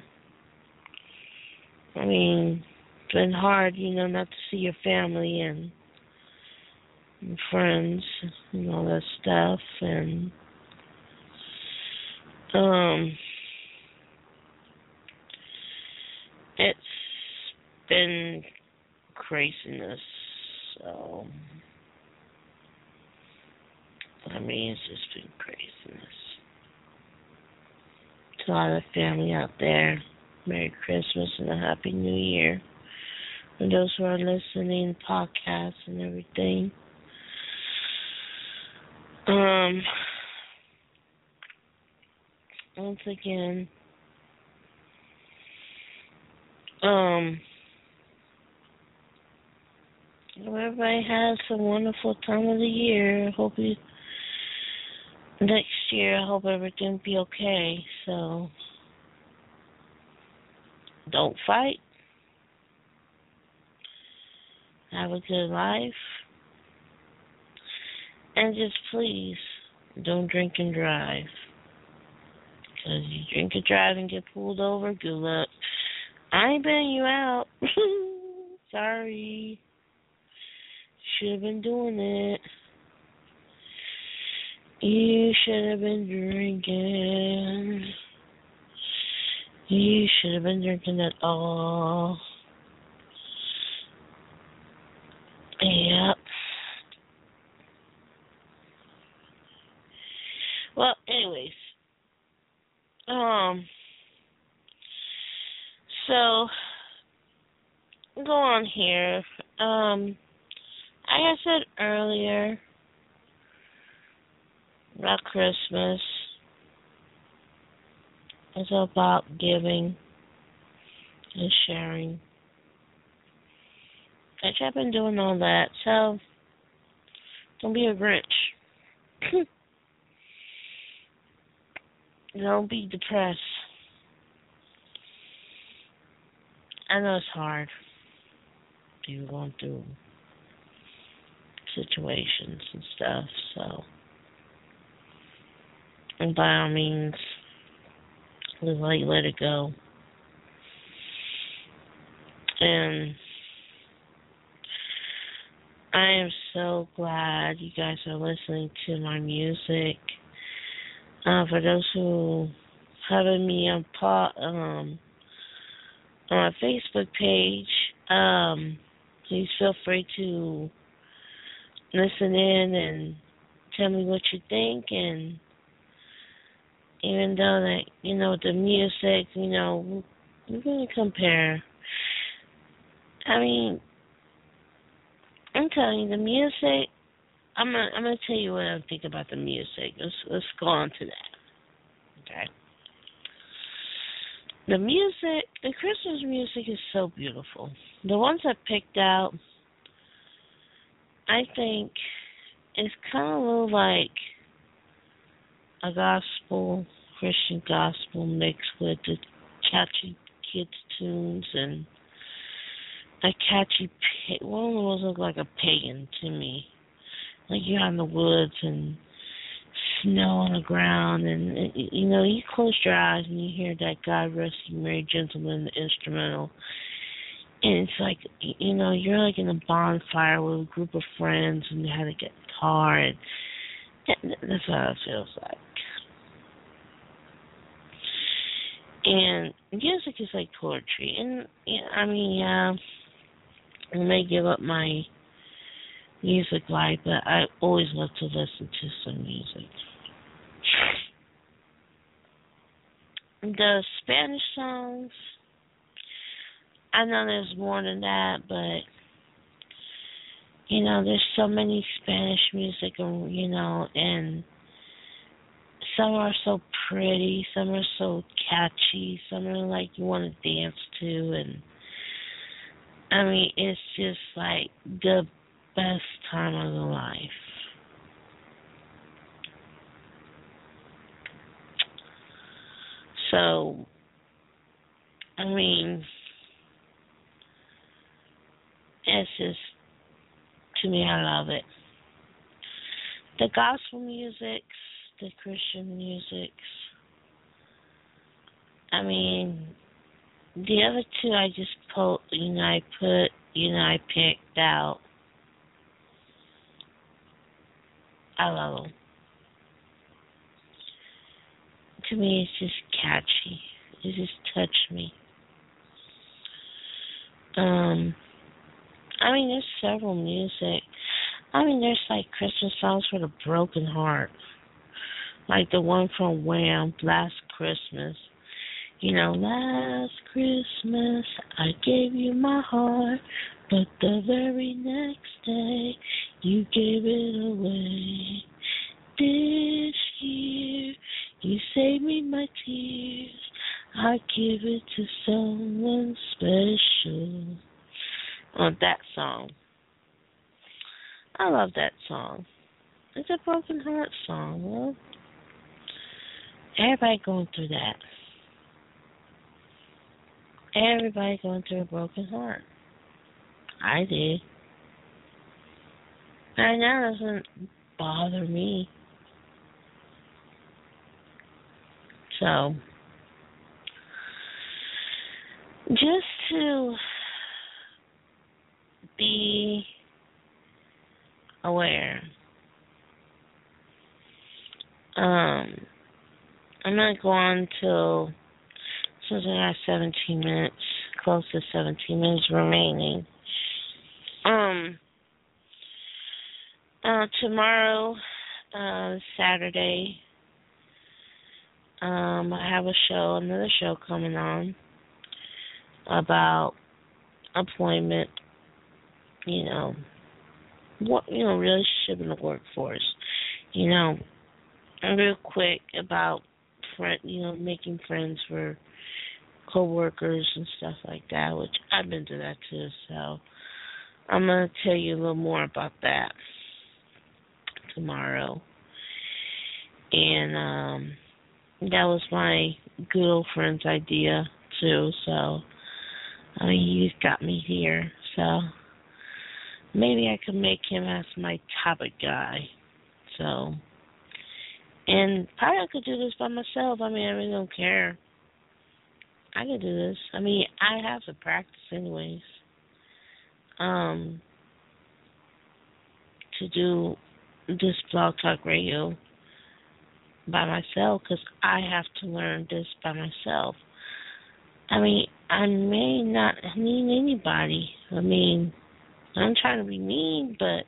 I mean, it's been hard, you know, not to see your family and, and friends and all that stuff, and, um, it's been craziness, so, I mean, it's just been craziness. To all the family out there, Merry Christmas and a Happy New Year. And those who are listening, podcasts and everything. Um, once again, um, everybody has a wonderful time of the year. I hope you, next year, I hope everything will be okay. So, don't fight. Have a good life. And just please, don't drink and drive. Because you drink and drive and get pulled over, good luck. I ain't bailing you out. Sorry. Should have been doing it. You should have been drinking. You should have been drinking at all. Yep. Well, anyways. Um, so, go on here. Um, like I said earlier about Christmas, it's about giving and sharing. Which I've been doing all that, so don't be a Grinch. Don't be depressed. I know it's hard. People going through situations and stuff, so. And by all means, like, let it go. And I am so glad you guys are listening to my music. Uh, for those who haven't me on po- um on my Facebook page, um, please feel free to listen in and tell me what you think. And even though that, you know, the music, you know, we're going to compare. I mean, I'm telling you, the music, I'm gonna, I'm gonna tell you what I think about the music. Let's let's go on to that. Okay. The music, the Christmas music is so beautiful. The ones I picked out, I think, is kind of a little like a gospel, Christian gospel mixed with the catchy kids tunes and a catchy, one of those look like a pagan to me. Like you're out in the woods and snow on the ground, and, and you know, you close your eyes and you hear that God Rest You Merry Gentlemen the instrumental, and it's like, you know, you're like in a bonfire with a group of friends, and you have a guitar, and that's what it feels like. And music is like poetry, and yeah, I mean, yeah, I may give up my music life, but I always love to listen to some music. The Spanish songs, I know there's more than that, but you know, there's so many Spanish music, you know, and some are so pretty, some are so catchy, some are like you want to dance to, and I mean, it's just like the best time of the life. So, I mean, it's just, to me, I love it. The gospel music, the Christian music, I mean, the other two I just put, you know, I put, you know, I picked out. I love them. To me, it's just catchy. It just touched me. Um, I mean, there's several music. I mean, there's like Christmas songs for the broken heart, like the one from Wham, Last Christmas. You know, last Christmas I gave you my heart, but the very next day you gave it away. This year you saved me my tears, I give it to someone special. Oh, that song. I love that song. It's a broken heart song. Well, everybody going through that. Everybody going through a broken heart. I did. And that doesn't bother me. So, just to be aware. Um, I'm not going till since I have seventeen minutes, close to seventeen minutes remaining. Um, uh, tomorrow, uh, Saturday, um, I have a show, another show coming on about employment, you know, what, you know, relationship in the workforce, you know, and real quick about, friend, you know, making friends for co-workers and stuff like that, which I've been to that too, so I'm going to tell you a little more about that tomorrow. And um, that was my good old friend's idea too, so I mean, he's got me here, so maybe I could make him as my topic guy. So, and probably I could do this by myself. I mean, I really don't care. I could do this. I mean, I have to practice anyways. Um, to do this Blog Talk Radio by myself, because I have to learn this by myself. I mean, I may not need anybody. I mean, I'm trying to be mean, but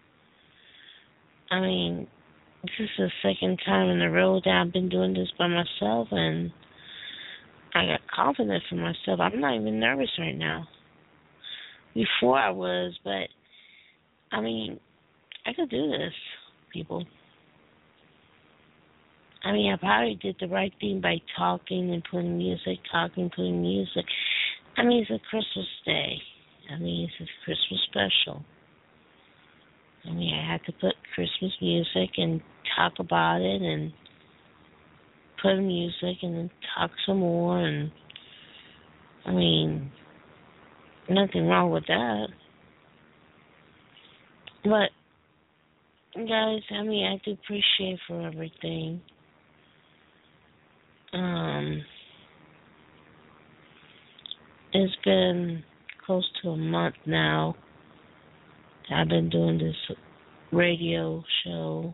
I mean, this is the second time in a row that I've been doing this by myself, and I got confidence in myself. I'm not even nervous right now. Before I was, but I mean, I could do this, people. I mean, I probably did the right thing by talking and putting music, talking, putting music. I mean, it's a Christmas day. I mean, it's a Christmas special. I mean, I had to put Christmas music and talk about it and put music and then talk some more. And, I mean, nothing wrong with that. But guys, I mean, I do appreciate for everything. Um, it's been close to a month now. I've been doing this radio show,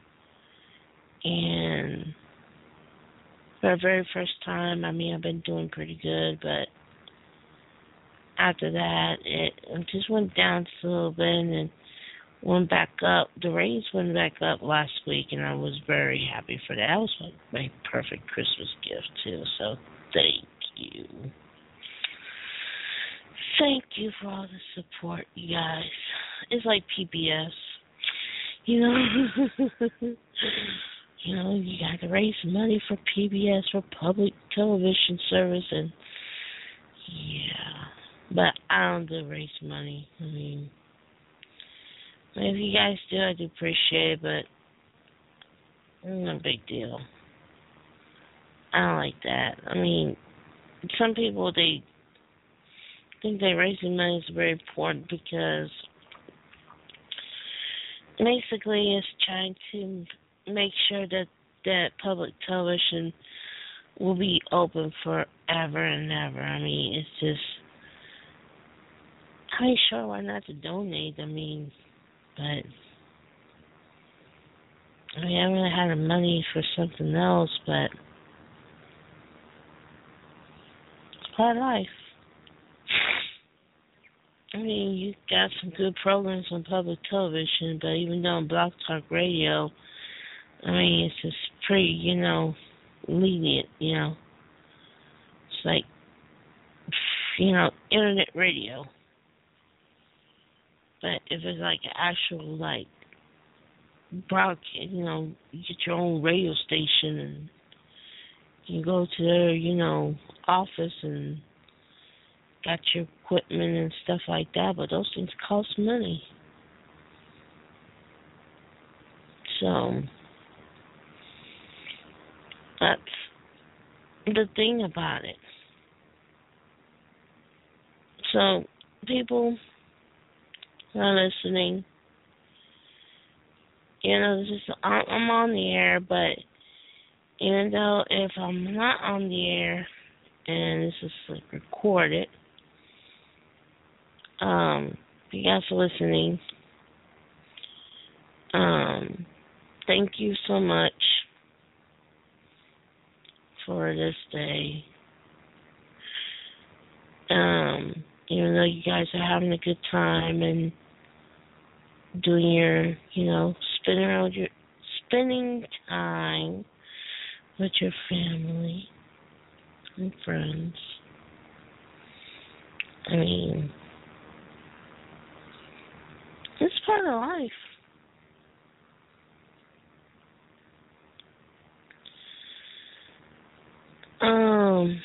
and for the very first time, I mean, I've been doing pretty good, but after that, it, it just went down just a little bit and then went back up. The ratings went back up last week, and I was very happy for that. That was my, my perfect Christmas gift, too, so thank you. Thank you for all the support, you guys. It's like P B S. You know, you know, you got to raise money for P B S, for public television service, and yeah. But I don't do raise money. I mean, if you guys do, I do appreciate it, but it's no big deal. I don't like that. I mean, some people, they think that raising money is very important because basically it's trying to make sure that that public television will be open forever and ever. I mean, it's just, I mean, sure, why not to donate? I mean, but I mean, I really had the money for something else, but it's part of life. I mean, you got some good programs on public television, but even though on Blog Talk Radio, I mean, it's just pretty, you know, lenient, you know. It's like, you know, internet radio. But if it's like an actual, like, broadcast, you know, you get your own radio station and you go to their, you know, office and got your equipment and stuff like that, but those things cost money. So that's the thing about it. So people who are listening, you know, this is, I'm on the air, but even though if I'm not on the air and this is like recorded, um, you guys are listening. Um, thank you so much for this day. Um, even though you guys are having a good time and doing your, you know, spending around your spending time with your family and friends. I mean, it's part of life. Um,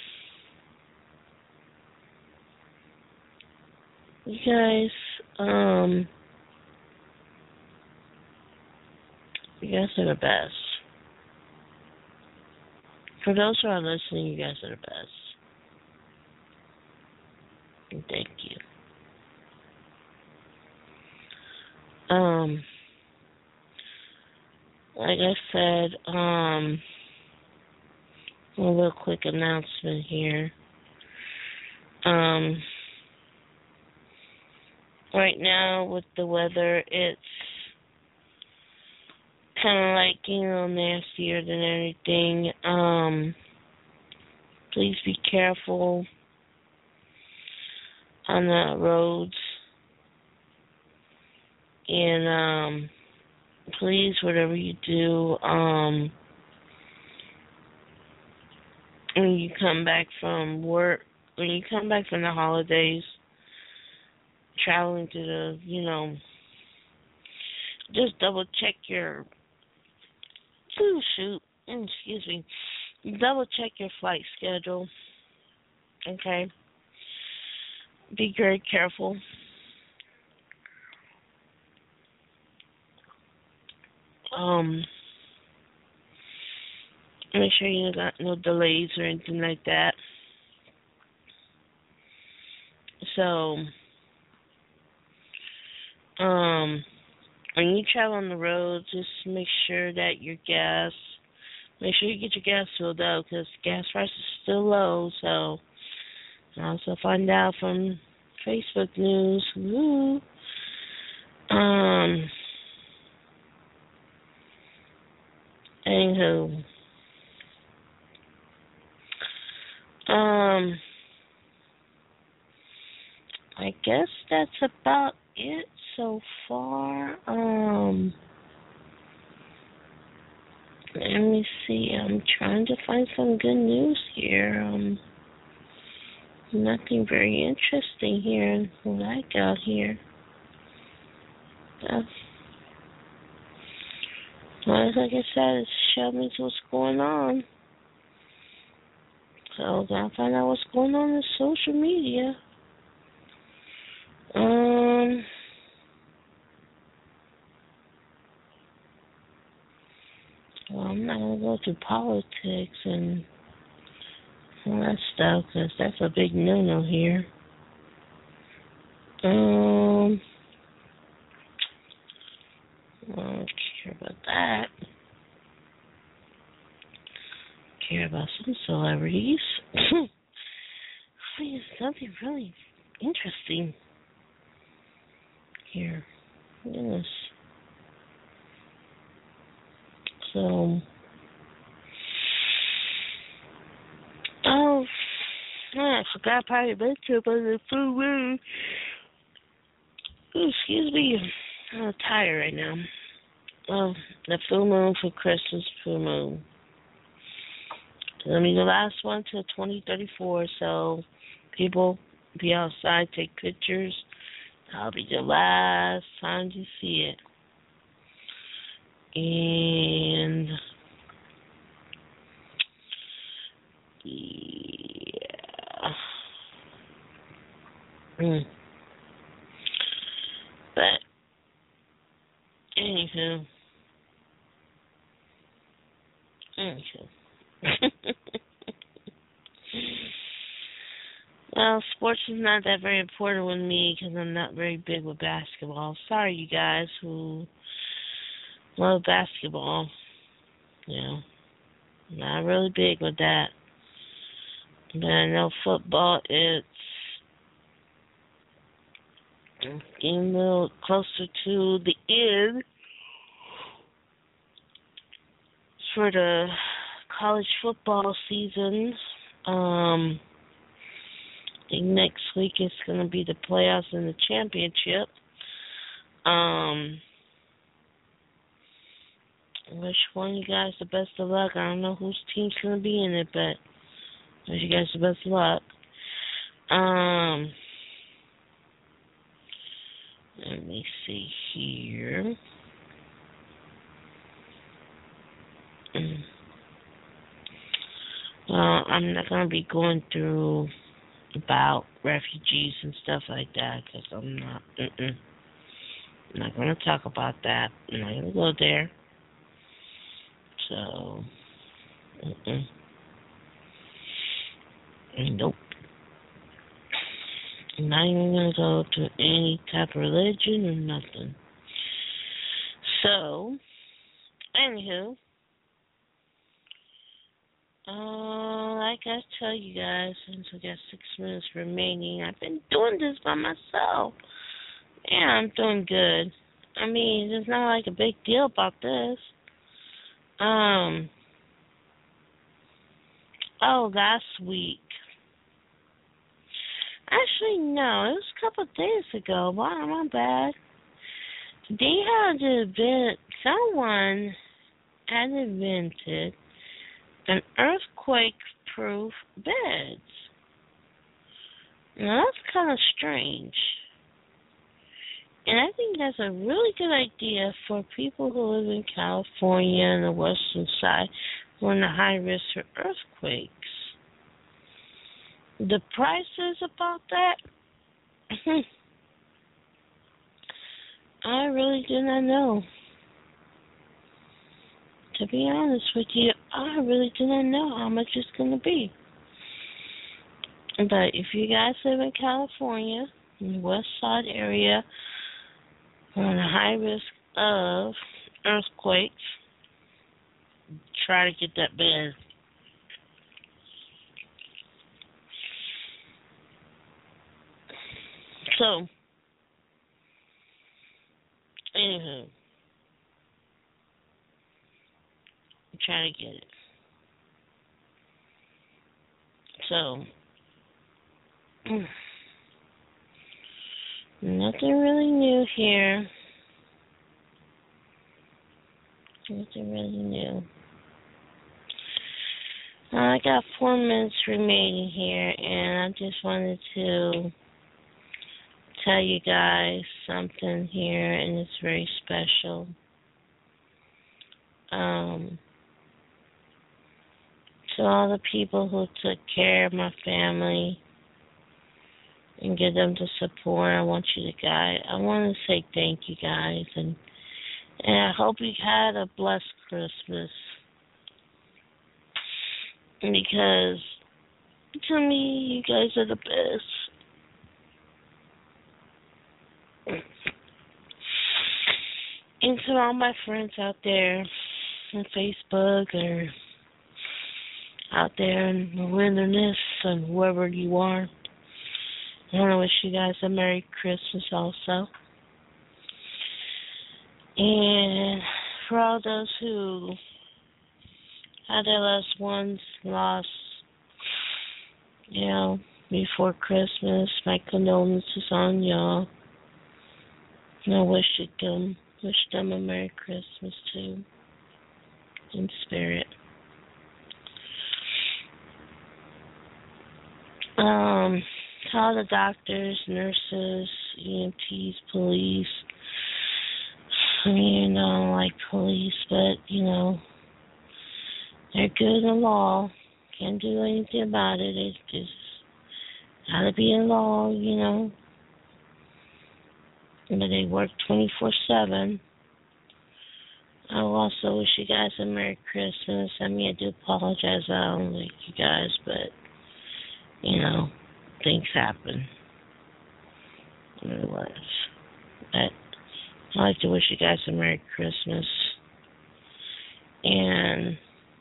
you guys, um, you guys are the best. For those who are listening, you guys are the best. And thank you. Um, like I said, um, a real quick announcement here. Um, right now with the weather, it's kind of like, you know, nastier than everything. Um, please be careful on the roads. And, um, please, whatever you do, um, when you come back from work, when you come back from the holidays, traveling to the, you know, just double check your, oh, shoot, excuse me, double check your flight schedule, okay? Be very careful. Um, make sure you got no delays or anything like that. So, um, when you travel on the road, just make sure that your gas, make sure you get your gas filled up because gas prices are still low. So I also find out from Facebook news. Woo. Um. Anywho. Um. I guess that's about it so far. Um. Let me see. I'm trying to find some good news here. Um. Nothing very interesting here. What I got here. Uh, well, like I said, it showed me what's going on. So I'm gonna find out what's going on in social media. Um. Well, I'm not gonna go through politics and all that stuff because that's a big no-no here. Um. I don't care about that. Care about some celebrities. There's something really interesting here. Goodness. So, oh, I forgot probably mention about the full moon. Ooh, excuse me. I'm tired right now. Well, the full moon for Christmas, full moon. Let me the last one till twenty thirty-four, so people be outside, take pictures. That'll be the last time you see it. And yeah. Mm. But anywho. Anywho. Well, sports is not that very important with me because I'm not very big with basketball. Sorry, you guys who love basketball. You know, not really big with that. But I know football, it's getting a little closer to the end for the college football season. Um, I think next week is going to be the playoffs and the championship. Um, I wish one of you guys the best of luck. I don't know whose team's going to be in it, but I wish you guys the best of luck. Um, let me see here. Mm. Well, I'm not going to be going through about refugees and stuff like that because I'm not, mm-mm. I'm not going to talk about that. I'm not going to go there. So, mm-mm. Nope. I'm not even going to go to any type of religion or nothing. So, anywho, uh, like I tell you guys, since we got six minutes remaining, I've been doing this by myself. Yeah, I'm doing good. I mean, there's not like a big deal about this. Um, oh, last week. Actually, no, it was a couple of days ago. Wow, my bad. They had invent, someone had invented an earthquake-proof bed. Now, that's kind of strange. And I think that's a really good idea for people who live in California and the western side who are in the high risk for earthquakes. The prices about that, I really do not know. To be honest with you, I really do not know how much it's going to be. But if you guys live in California, in the west side area, or in a high-risk of earthquakes. Try to get that bed. So, anywho, I'm trying to get it. So, nothing really new here. Nothing really new. I got four minutes remaining here, and I just wanted to tell you guys something here, and it's very special. Um, to all the people who took care of my family and give them the support, I want you to guys, I want to say thank you guys, and and I hope you had a blessed Christmas, because to me, you guys are the best. And to all my friends out there on Facebook or out there in the wilderness and wherever you are, I want to wish you guys a Merry Christmas also. And for all those who had their loved ones lost, you know, before Christmas, my condolences on y'all. And I wish them, wish them a Merry Christmas too, in spirit. Um, to all the doctors, nurses, E M Ts, police. I mean, I don't like police, but, you know, they're good in the law. Can't do anything about it. It's just gotta be in law, you know. But they work twenty-four seven. I will also wish you guys a Merry Christmas. I mean, I do apologize. I don't like you guys, but, you know, things happen. Nevertheless. But I'd like to wish you guys a Merry Christmas. And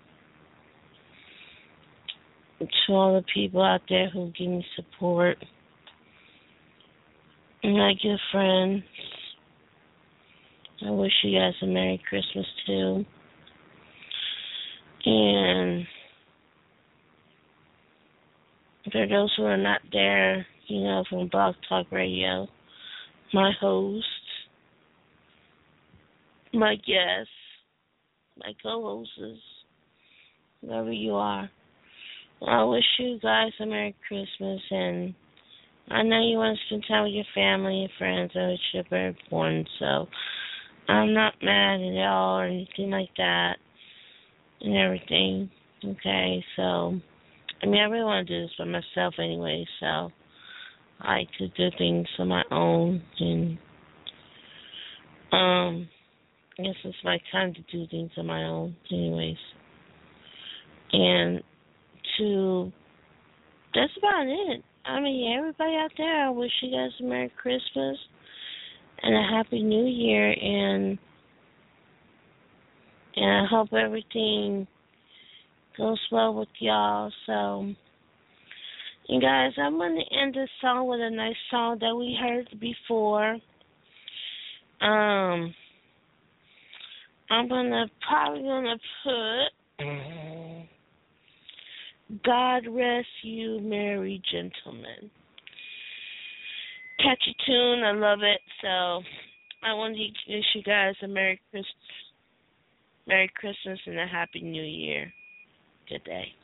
to all the people out there who give me support, and my good friends, I wish you guys a Merry Christmas too. And for those who are not there, you know, from Blog Talk Radio, my hosts, my guests, my co-hosts, whoever you are, I wish you guys a Merry Christmas, and I know you want to spend time with your family and friends, which is very important, so I'm not mad at y'all or anything like that and everything, okay? So, I mean, I really want to do this by myself anyway, so I like to do things on my own, and um, I guess it's my time to do things on my own anyways. And to, that's about it. I mean, everybody out there, I wish you guys a Merry Christmas and a Happy New Year, and and I hope everything goes well with y'all. So, you guys, I'm going to end this song with a nice song that we heard before. Um, I'm gonna probably gonna put God Rest You Merry Gentlemen. Catchy tune, I love it. So I want to wish you guys a Merry Christmas, Merry Christmas and a Happy New Year. Good day.